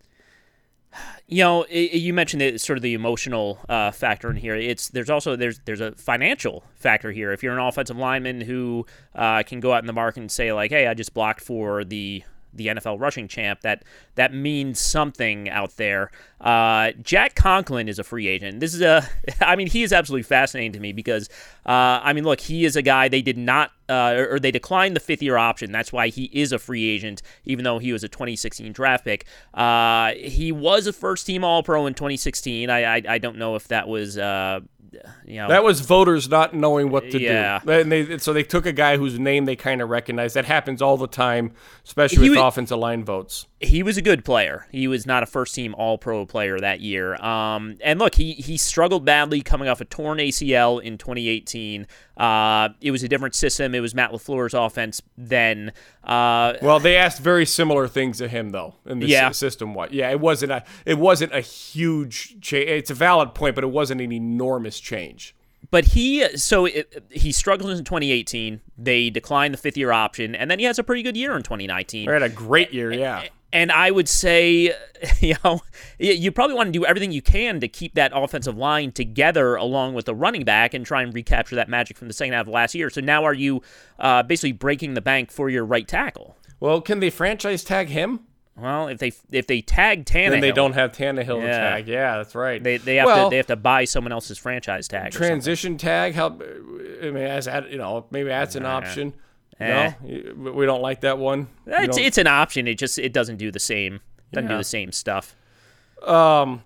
You know, it, you mentioned it, sort of the emotional uh, factor in here. It's there's also there's there's a financial factor here. If you're an offensive lineman who uh, can go out in the market and say like, "Hey, I just blocked for the the N F L rushing champ," that that means something out there. Uh, Jack Conklin is a free agent. This is a, I mean, he is absolutely fascinating to me because, uh, I mean, look, he is a guy they did not, uh, or, or they declined the fifth year option. That's why he is a free agent, even though he was a twenty sixteen draft pick. Uh, he was a first team All Pro in twenty sixteen. I, I, I don't know if that was, uh, you know, that was voters not knowing what to yeah. do. And they, so they took a guy whose name they kind of recognize. That happens all the time, especially he with was, offensive line votes. He was a good player. He was not a first-team All-Pro player that year. Um, and look, he he struggled badly coming off a torn A C L in twenty eighteen. Uh, it was a different system. It was Matt LaFleur's offense then. Uh, well, they asked very similar things of him, though, in the yeah. system. What? Yeah, it wasn't a it wasn't a huge change. It's a valid point, but it wasn't an enormous change. But he, so it, he struggled in twenty eighteen. They declined the fifth year option, and then he has a pretty good year in twenty nineteen. He had a great year, yeah. And I would say, you know, you probably want to do everything you can to keep that offensive line together along with the running back and try and recapture that magic from the second half of last year. So now are you uh, basically breaking the bank for your right tackle? Well, can they franchise tag him? Well, if they if they tag Tannehill, then they don't have Tannehill yeah. to tag. Yeah, that's right. They they have well, to they have to buy someone else's franchise tag. Transition tag, help. I mean, as you know, maybe that's an nah. option. Eh. No, we don't like that one. It's it's an option. It just it doesn't do the same. Doesn't yeah. do the same stuff. Um.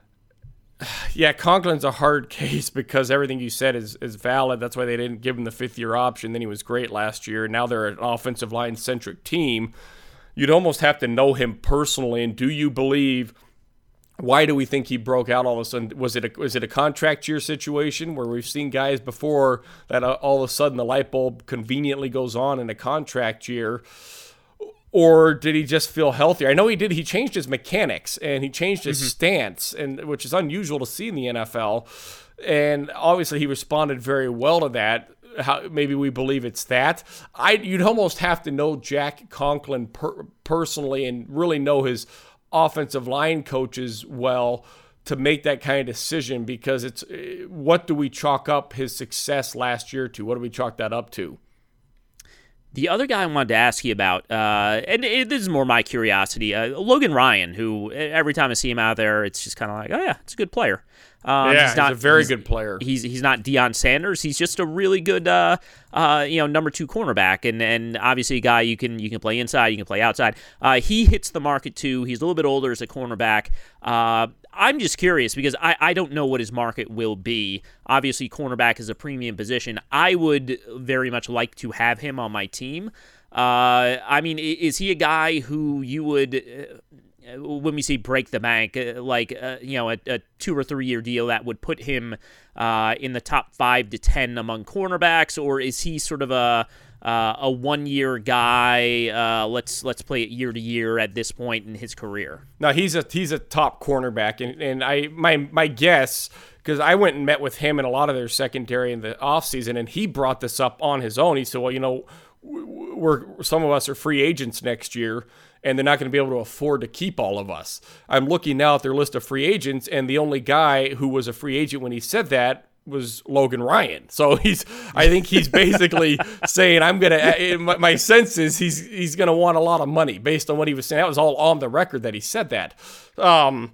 Yeah, Conklin's a hard case because everything you said is, is valid. That's why they didn't give him the fifth year option. Then he was great last year. Now they're an offensive line centric team. You'd almost have to know him personally. And do you believe? Why do we think he broke out all of a sudden? Was it a, was it a contract year situation where we've seen guys before that uh, all of a sudden the light bulb conveniently goes on in a contract year? Or did he just feel healthier? I know he did. He changed his mechanics and he changed his mm-hmm. stance, and which is unusual to see in the N F L. And obviously he responded very well to that. how maybe we believe it's that. I you'd almost have to know Jack Conklin per, personally and really know his offensive line coaches well to make that kind of decision, because it's what do we chalk up his success last year to? What do we chalk that up to? The other guy I wanted to ask you about, uh, and it, this is more my curiosity, uh, Logan Ryan, who every time I see him out there, it's just kind of like, oh yeah, it's a good player. Um, yeah, he's, not, he's a very he's, good player. He's he's not Deion Sanders. He's just a really good, uh, uh, you know, number two cornerback, and and obviously a guy you can you can play inside, you can play outside. Uh, he hits the market too. He's a little bit older as a cornerback. Uh, I'm just curious because I, I don't know what his market will be. Obviously, cornerback is a premium position. I would very much like to have him on my team. Uh, I mean, is he a guy who you would, uh, when we say break the bank, uh, like, uh, you know, a, a two or three year deal that would put him uh, in the top five to ten among cornerbacks, or is he sort of a uh, a one year guy? Uh, let's let's play it year to year at this point in his career. No, he's a he's a top cornerback, and and I my my guess, because I went and met with him and a lot of their secondary in the offseason, and he brought this up on his own. He said, well, you know, we're some of us are free agents next year, and they're not going to be able to afford to keep all of us. I'm looking now at their list of free agents, and the only guy who was a free agent when he said that was Logan Ryan. So he's, I think he's basically saying, I'm going to, my, my sense is he's, he's going to want a lot of money based on what he was saying. That was all on the record that he said that. Um,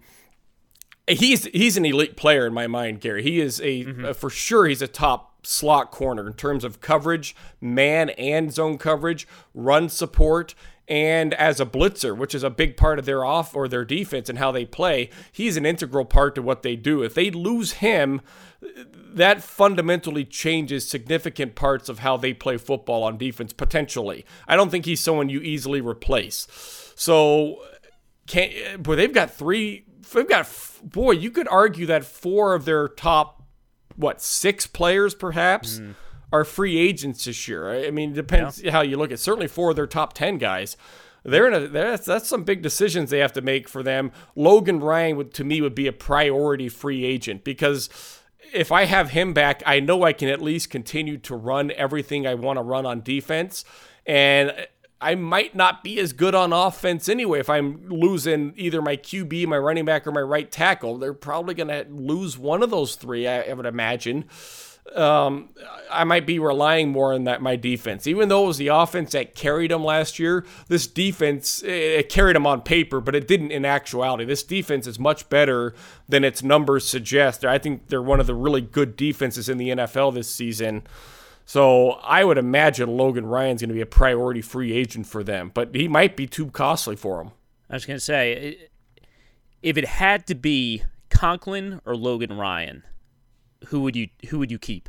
he's, he's an elite player in my mind, Gary. He is a, mm-hmm. uh, for sure, he's a top slot corner in terms of coverage, man and zone coverage, run support, and as a blitzer, which is a big part of their off or their defense and how they play. He's an integral part to what they do. If they lose him, that fundamentally changes significant parts of how they play football on defense, potentially. I don't think he's someone you easily replace. So, can't, boy, they've got three, they've got, boy, you could argue that four of their top, what, six players perhaps mm. are free agents this year. I mean, it depends yeah. how you look at it. Certainly four of their top ten guys. They're in a, that's, that's some big decisions they have to make for them. Logan Ryan, would, to me, would be a priority free agent, because if I have him back, I know I can at least continue to run everything I want to run on defense. And I might not be as good on offense anyway if I'm losing either my Q B, my running back, or my right tackle. They're probably going to lose one of those three, I, I would imagine. Um, I might be relying more on that my defense. Even though it was the offense that carried them last year, this defense, it carried them on paper, but it didn't in actuality. This defense is much better than its numbers suggest. I think they're one of the really good defenses in the N F L this season. So I would imagine Logan Ryan's going to be a priority free agent for them, but he might be too costly for them. I was going to say, if it had to be Conklin or Logan Ryan, who would you who would you keep?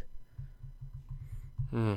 Hmm.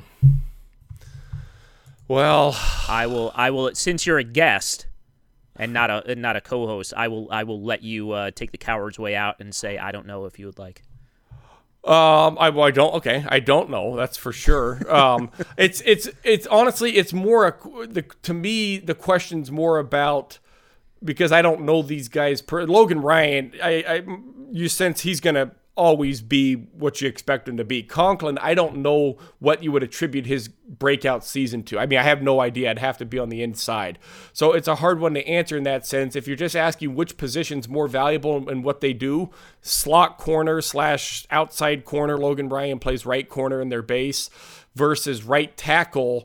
Well, I will I will since you're a guest and not a not a co-host, I will I will let you uh, take the coward's way out and say I don't know if you would like. Um, I, well, I don't. Okay, I don't know. That's for sure. Um, it's it's it's honestly, it's more a, the to me the question's more about, because I don't know these guys. Per, Logan Ryan, I, I you sense he's gonna always be what you expect him to be. Conklin, I don't know what you would attribute his breakout season to. I mean, I have no idea. I'd have to be on the inside. So it's a hard one to answer in that sense. If you're just asking which position's more valuable and what they do, slot corner slash outside corner, Logan Ryan plays right corner in their base, versus right tackle.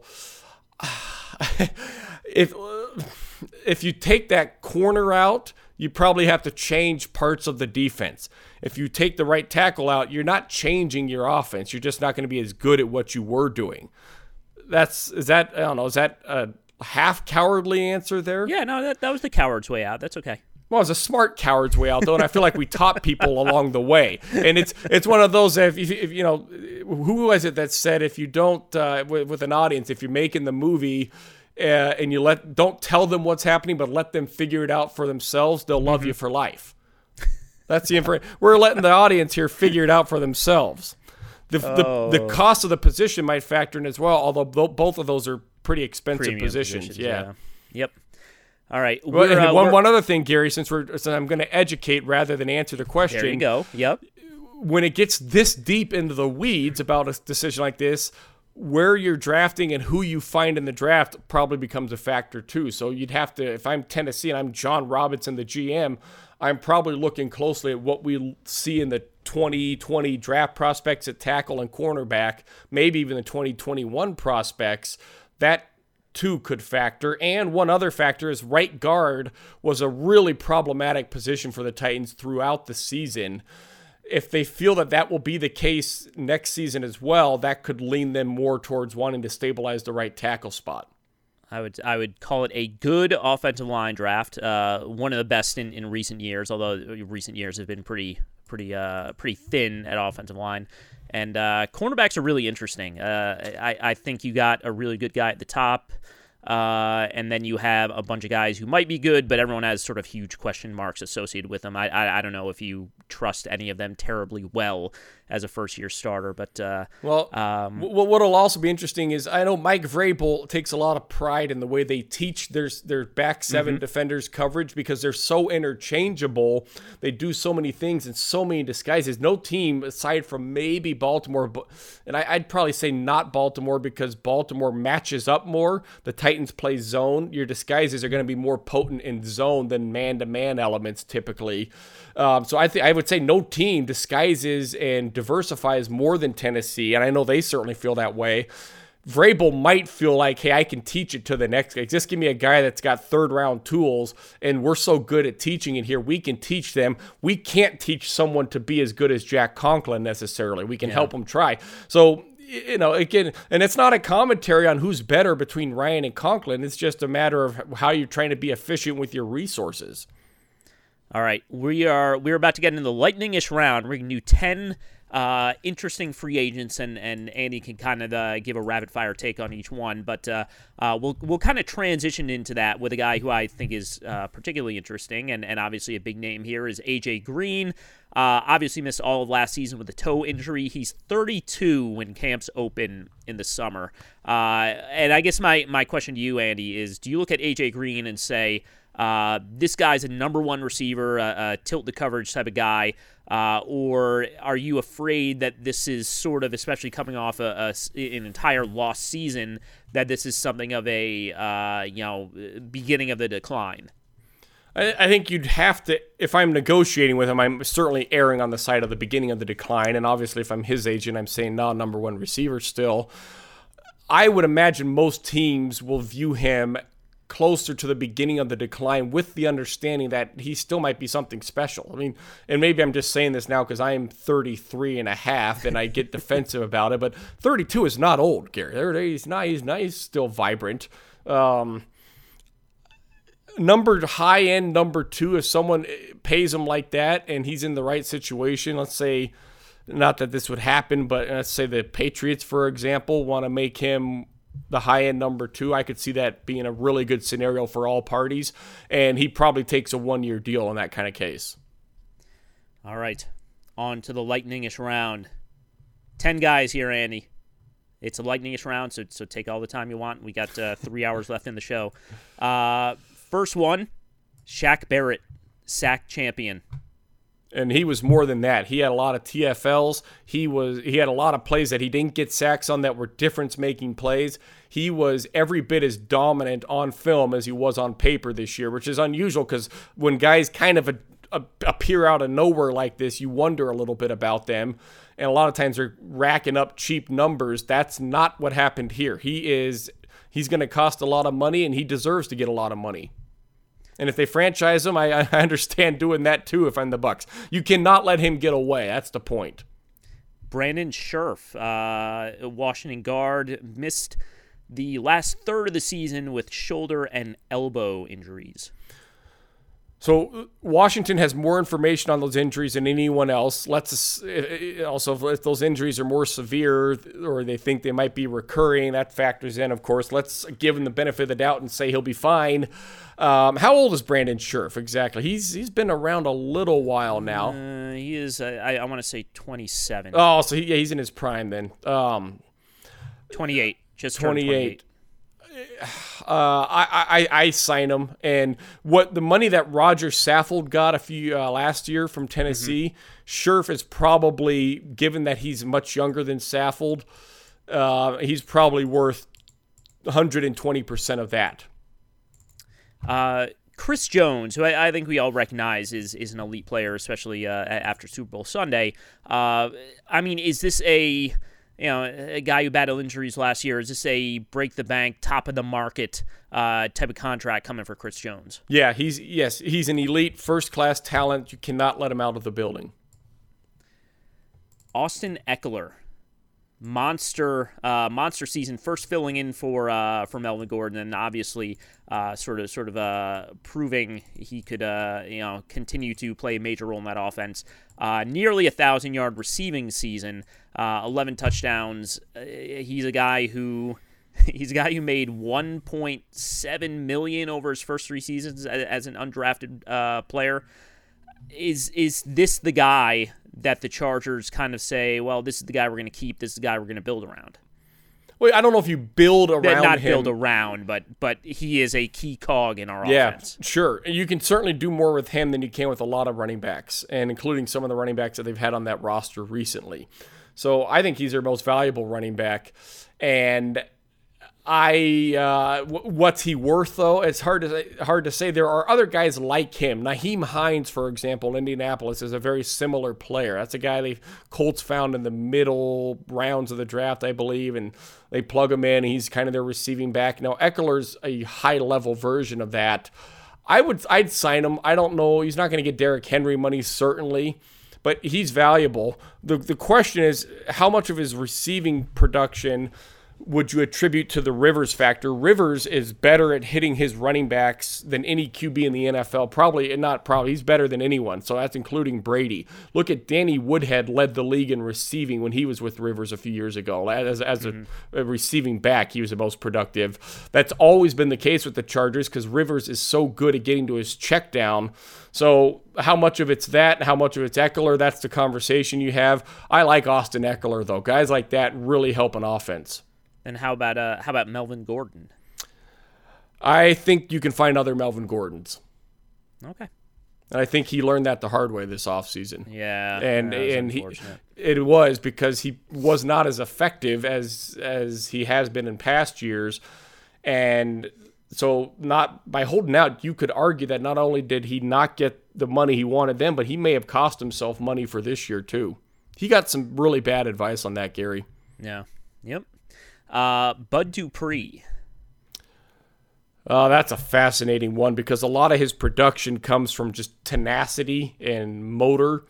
if if you take that corner out, you probably have to change parts of the defense. If you take the right tackle out, you're not changing your offense. You're just not going to be as good at what you were doing. That's, is that, I don't know, is that a half cowardly answer there? Yeah, no, that, that was the coward's way out. That's okay. Well, it's a smart coward's way out, though, and I feel like we taught people along the way. And it's it's one of those, if, if, if you know, who was it that said if you don't, uh, with, with an audience, if you're making the movie, Uh, and you let don't tell them what's happening, but let them figure it out for themselves, they'll love mm-hmm. you for life. That's the information. We're letting the audience here figure it out for themselves. The, oh. the the cost of the position might factor in as well, although both of those are pretty expensive Premium positions. positions. Yeah. yeah. Yep. All right. Well, uh, one one other thing, Gary, since we're since I'm going to educate rather than answer the question. There you go. Yep. When it gets this deep into the weeds about a decision like this, where you're drafting and who you find in the draft probably becomes a factor too. So you'd have to, if I'm Tennessee and I'm John Robinson, the G M, I'm probably looking closely at what we see in the twenty twenty draft prospects at tackle and cornerback, maybe even the twenty twenty-one prospects. That too could factor. And one other factor is right guard was a really problematic position for the Titans throughout the season. If they feel that that will be the case next season as well, that could lean them more towards wanting to stabilize the right tackle spot. I would I would call it a good offensive line draft, uh, one of the best in, in recent years. Although recent years have been pretty pretty uh, pretty thin at offensive line, and uh, cornerbacks are really interesting. Uh, I I think you got a really good guy at the top. Uh, and then you have a bunch of guys who might be good, but everyone has sort of huge question marks associated with them. I I, I don't know if you trust any of them terribly well as a first-year starter, but uh, well, um, w- what'll also be interesting is I know Mike Vrabel takes a lot of pride in the way they teach their their back seven mm-hmm. defenders coverage because they're so interchangeable. They do so many things in so many disguises. No team aside from maybe Baltimore, and I, I'd probably say not Baltimore because Baltimore matches up more. The Titans play zone. Your disguises are going to be more potent in zone than man-to-man elements typically. Um, so I think I would say no team disguises and diversifies more than Tennessee, and I know they certainly feel that way. Vrabel might feel like, hey, I can teach it to the next guy. Just give me a guy that's got third-round tools, and we're so good at teaching it here. We can teach them. We can't teach someone to be as good as Jack Conklin necessarily. We can yeah. help them try. So, you know, again, and it's not a commentary on who's better between Ryan and Conklin. It's just a matter of how you're trying to be efficient with your resources. All right, we are we're about to get into the lightning-ish round. We're going to do ten uh, interesting free agents, and, and Andy can kind of uh, give a rapid-fire take on each one. But uh, uh, we'll we'll kind of transition into that with a guy who I think is uh, particularly interesting, and, and obviously a big name here is A J Green. Uh, obviously missed all of last season with a toe injury. He's thirty-two when camps open in the summer. Uh, and I guess my, my question to you, Andy, is do you look at A J Green and say, Uh, this guy's a number one receiver, a, a tilt the coverage type of guy, uh, or are you afraid that this is sort of, especially coming off a, a, an entire lost season, that this is something of a uh, you know beginning of the decline? I, I think you'd have to, if I'm negotiating with him, I'm certainly erring on the side of the beginning of the decline, and obviously if I'm his agent, I'm saying, no, number one receiver still. I would imagine most teams will view him closer to the beginning of the decline with the understanding that he still might be something special. I mean, and maybe I'm just saying this now because I am thirty-three and a half and I get defensive about it, but thirty-two is not old, Gary. He's not, he's not, he's still vibrant. Um, number high end number two, if someone pays him like that and he's in the right situation, let's say, not that this would happen, but let's say the Patriots, for example, want to make him the high-end number two, I could see that being a really good scenario for all parties, and he probably takes a one-year deal in that kind of case. All right, on to the lightning-ish round. Ten guys here, Andy. It's a lightning-ish round, so so take all the time you want. We got uh, three hours left in the show. Uh, first one, Shaq Barrett, sack champion. And he was more than that. He had a lot of T F Ls. He was he had a lot of plays that he didn't get sacks on that were difference-making plays. He was every bit as dominant on film as he was on paper this year, which is unusual because when guys kind of a, a, appear out of nowhere like this, you wonder a little bit about them. And a lot of times they're racking up cheap numbers. That's not what happened here. He is he's going to cost a lot of money, and he deserves to get a lot of money. And if they franchise him, I, I understand doing that too if I'm the Bucs. You cannot let him get away. That's the point. Brandon Scherff, uh, Washington guard, missed the last third of the season with shoulder and elbow injuries. So Washington has more information on those injuries than anyone else. Let's also, if those injuries are more severe or they think they might be recurring, that factors in, of course. Let's give him the benefit of the doubt and say he'll be fine. Um, how old is Brandon Scherff exactly? He's he's been around a little while now. Uh, he is, uh, I, I want to say twenty-seven. Oh, so he, yeah, he's in his prime then. Um, twenty-eight, just twenty-eight. Uh, I, I I sign him, and what the money that Roger Saffold got a few uh, last year from Tennessee, mm-hmm. Scherff is probably, given that he's much younger than Saffold, uh, he's probably worth one hundred twenty percent of that. Uh, Chris Jones, who I, I think we all recognize is is an elite player, especially uh, after Super Bowl Sunday. Uh, I mean, is this a you know a guy who battled injuries last year? Is this a break the bank, top of the market uh, type of contract coming for Chris Jones? Yeah, he's yes, he's an elite, first class talent. You cannot let him out of the building. Austin Ekeler. Monster, uh, monster season. First filling in for uh, for Melvin Gordon, and obviously, uh, sort of, sort of, uh, proving he could, uh, you know, continue to play a major role in that offense. Uh, nearly a thousand yard receiving season, uh, eleven touchdowns. Uh, he's a guy who, he's a guy who made one point seven million over his first three seasons as, as an undrafted uh, player. Is is this the guy that the Chargers kind of say, well, this is the guy we're going to keep, this is the guy we're going to build around? Wait, I don't know if you build around him. Not build around, but but he is a key cog in our yeah, offense. Yeah, sure. You can certainly do more with him than you can with a lot of running backs, and including some of the running backs that they've had on that roster recently. So I think he's their most valuable running back. And I, uh, w- what's he worth though? It's hard to say, hard to say. There are other guys like him. Nyheim Hines, for example, in Indianapolis is a very similar player. That's a guy the Colts found in the middle rounds of the draft, I believe, and they plug him in. He's kind of their receiving back. Now Eckler's a high level version of that. I would, I'd sign him. I don't know. He's not going to get Derrick Henry money, certainly, but he's valuable. The the question is, how much of his receiving production would you attribute to the Rivers factor? Rivers is better at hitting his running backs than any Q B in the N F L. Probably, not probably, he's better than anyone. So that's including Brady. Look at Danny Woodhead led the league in receiving when he was with Rivers a few years ago. As, as mm-hmm. a, a receiving back, he was the most productive. That's always been the case with the Chargers because Rivers is so good at getting to his check down. So how much of it's that, how much of it's Ekeler, that's the conversation you have. I like Austin Ekeler, though. Guys like that really help an offense. And how about uh, how about Melvin Gordon? I think you can find other Melvin Gordons. Okay. And I think he learned that the hard way this offseason. Yeah. And and he unfortunate. It was because he was not as effective as as he has been in past years. And so not by holding out, you could argue that not only did he not get the money he wanted then, but he may have cost himself money for this year too. He got some really bad advice on that, Gary. Yeah. Yep. Uh, Bud Dupree. Uh, that's a fascinating one because a lot of his production comes from just tenacity and motor.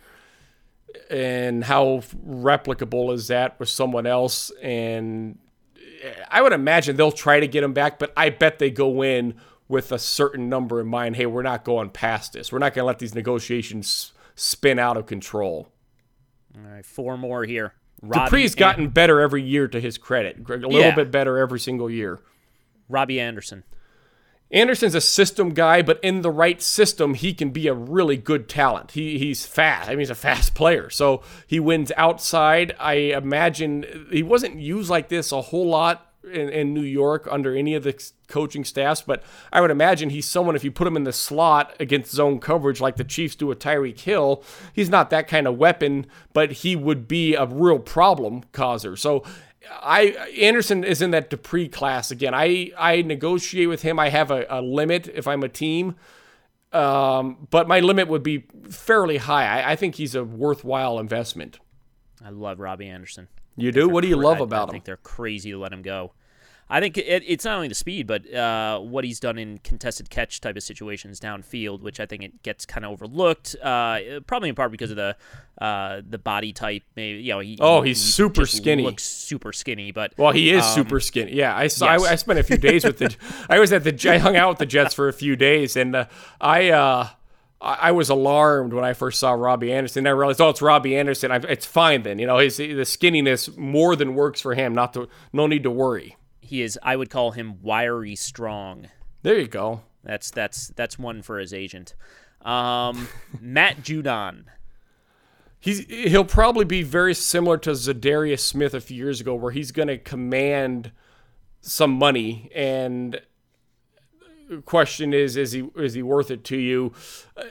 And how replicable is that with someone else? And I would imagine they'll try to get him back, but I bet they go in with a certain number in mind. Hey, we're not going past this. We're not going to let these negotiations spin out of control. All right, four more here. Robbie Dupree's gotten and- better every year to his credit. A little yeah. bit better every single year. Robbie Anderson. Anderson's a system guy, but in the right system, he can be a really good talent. He He's fast. I mean, he's a fast player. So he wins outside. I imagine he wasn't used like this a whole lot in, in New York under any of the coaching staffs, but I would imagine he's someone, if you put him in the slot against zone coverage like the Chiefs do with Tyreek Hill, he's not that kind of weapon, but he would be a real problem causer. So I Anderson is in that Dupree class again. I, I negotiate with him. I have a, a limit if I'm a team, um, but my limit would be fairly high. I, I think he's a worthwhile investment. I love Robbie Anderson. You do? What do you love I, about I him? I think they're crazy to let him go. I think it, it's not only the speed, but uh, what he's done in contested catch type of situations downfield, which I think it gets kind of overlooked. Uh, probably in part because of the uh, the body type. Maybe you know. He, oh, he, he's he super skinny. Looks super skinny, but well, he is um, super skinny. Yeah, I saw. Yes. I, I spent a few days with the. I was at the. I hung out with the Jets for a few days, and uh, I. Uh, I was alarmed when I first saw Robbie Anderson. I realized, oh, it's Robbie Anderson. I, it's fine then. You know, his the skinniness more than works for him. Not to, no need to worry. He is. I would call him wiry strong. There you go. That's that's that's one for his agent. Um, Matt Judon. He's he'll probably be very similar to Zadarius Smith a few years ago, where he's going to command some money. And the question is, is he is he worth it to you? Uh,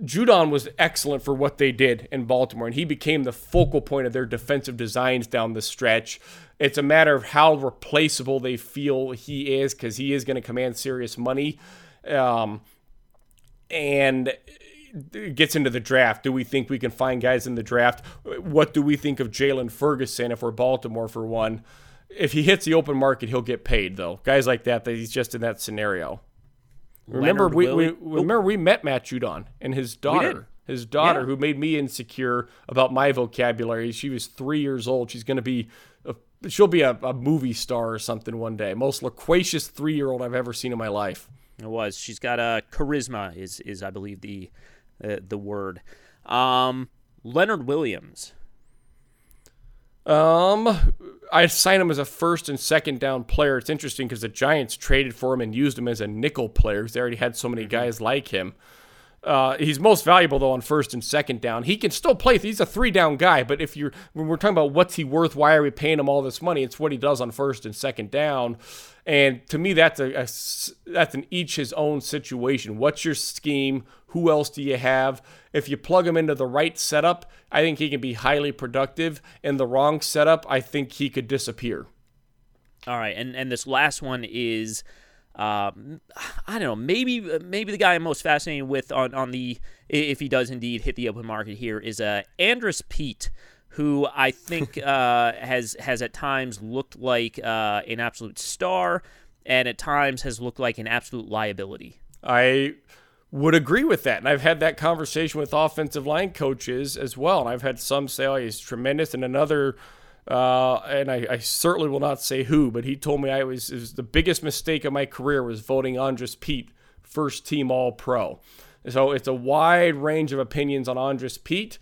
Judon was excellent for what they did in Baltimore, and he became the focal point of their defensive designs down the stretch. It's a matter of how replaceable they feel he is, because he is going to command serious money. Um, and it gets into the draft. Do we think we can find guys in the draft? What do we think of Jalen Ferguson if we're Baltimore, for one? If he hits the open market, he'll get paid, though. Guys like that, that he's just in that scenario. Remember, we, we remember we met Matt Judon and his daughter. His daughter, yeah. who made me insecure about my vocabulary. She was three years old. She's going to be, a, she'll be a, a movie star or something one day. Most loquacious three-year-old I've ever seen in my life. It was. She's got a uh, charisma, is is I believe the uh, the word. Um, Leonard Williams. Um, I signed him as a first and second down player. It's interesting because the Giants traded for him and used him as a nickel player because they already had so many guys like him. Uh, he's most valuable, though, on first and second down. He can still play. He's a three-down guy, but if you're when we're talking about what's he worth, why are we paying him all this money, it's what he does on first and second down. And to me, that's a, a that's an each his own situation. What's your scheme? Who else do you have? If you plug him into the right setup, I think he can be highly productive. In the wrong setup, I think he could disappear. All right, and and this last one is. Um, I don't know. Maybe maybe the guy I'm most fascinated with on, on the if he does indeed hit the open market here is uh, Andrus Peat, who I think uh, has has at times looked like uh, an absolute star, and at times has looked like an absolute liability. I would agree with that, and I've had that conversation with offensive line coaches as well, and I've had some say, "Oh, he's tremendous," and another. Uh, and I, I certainly will not say who, but he told me I was, it was the biggest mistake of my career was voting Andrus Peat first team all pro. So it's a wide range of opinions on Andrus Peat.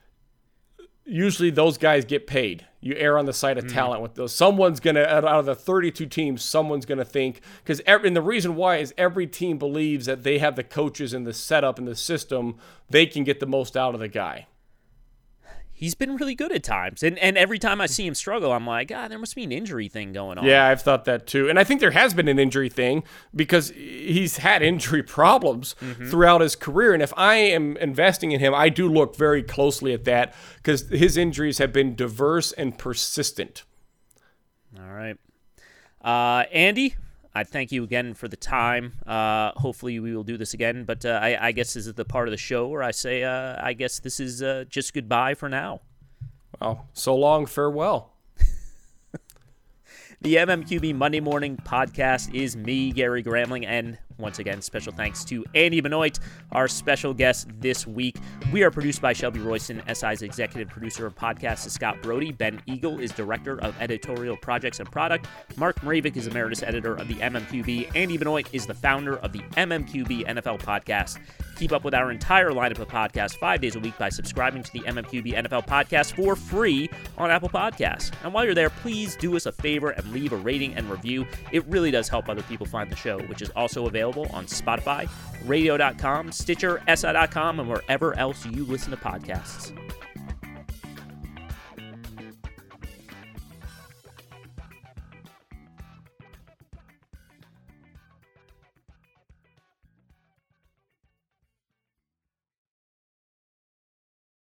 Usually those guys get paid. You err on the side of mm. talent with those. Someone's going to, out of the thirty-two teams, someone's going to think, because and the reason why is every team believes that they have the coaches and the setup and the system, they can get the most out of the guy. He's been really good at times. And and every time I see him struggle, I'm like, God, there must be an injury thing going on. Yeah, I've thought that too. And I think there has been an injury thing because he's had injury problems mm-hmm. throughout his career. And if I am investing in him, I do look very closely at that because his injuries have been diverse and persistent. All right. Uh, Andy, I thank you again for the time. Uh, hopefully we will do this again. But uh, I, I guess this is the part of the show where I say, uh, I guess this is uh, just goodbye for now. Well, so long, farewell. The M M Q B Monday Morning Podcast is me, Gary Gramling, and once again, special thanks to Andy Benoit, our special guest this week. We are produced by Shelby Royston. S I's executive producer of podcasts is Scott Brody. Ben Eagle is director of editorial projects and product. Mark Mravik is emeritus editor of the M M Q B. Andy Benoit is the founder of the M M Q B N F L podcast. Keep up with our entire lineup of podcasts five days a week by subscribing to the M M Q B N F L podcast for free on Apple Podcasts. And while you're there, please do us a favor and leave a rating and review. It really does help other people find the show, which is also available on Spotify, radio dot com, Stitcher, S I dot com, and wherever else you listen to podcasts.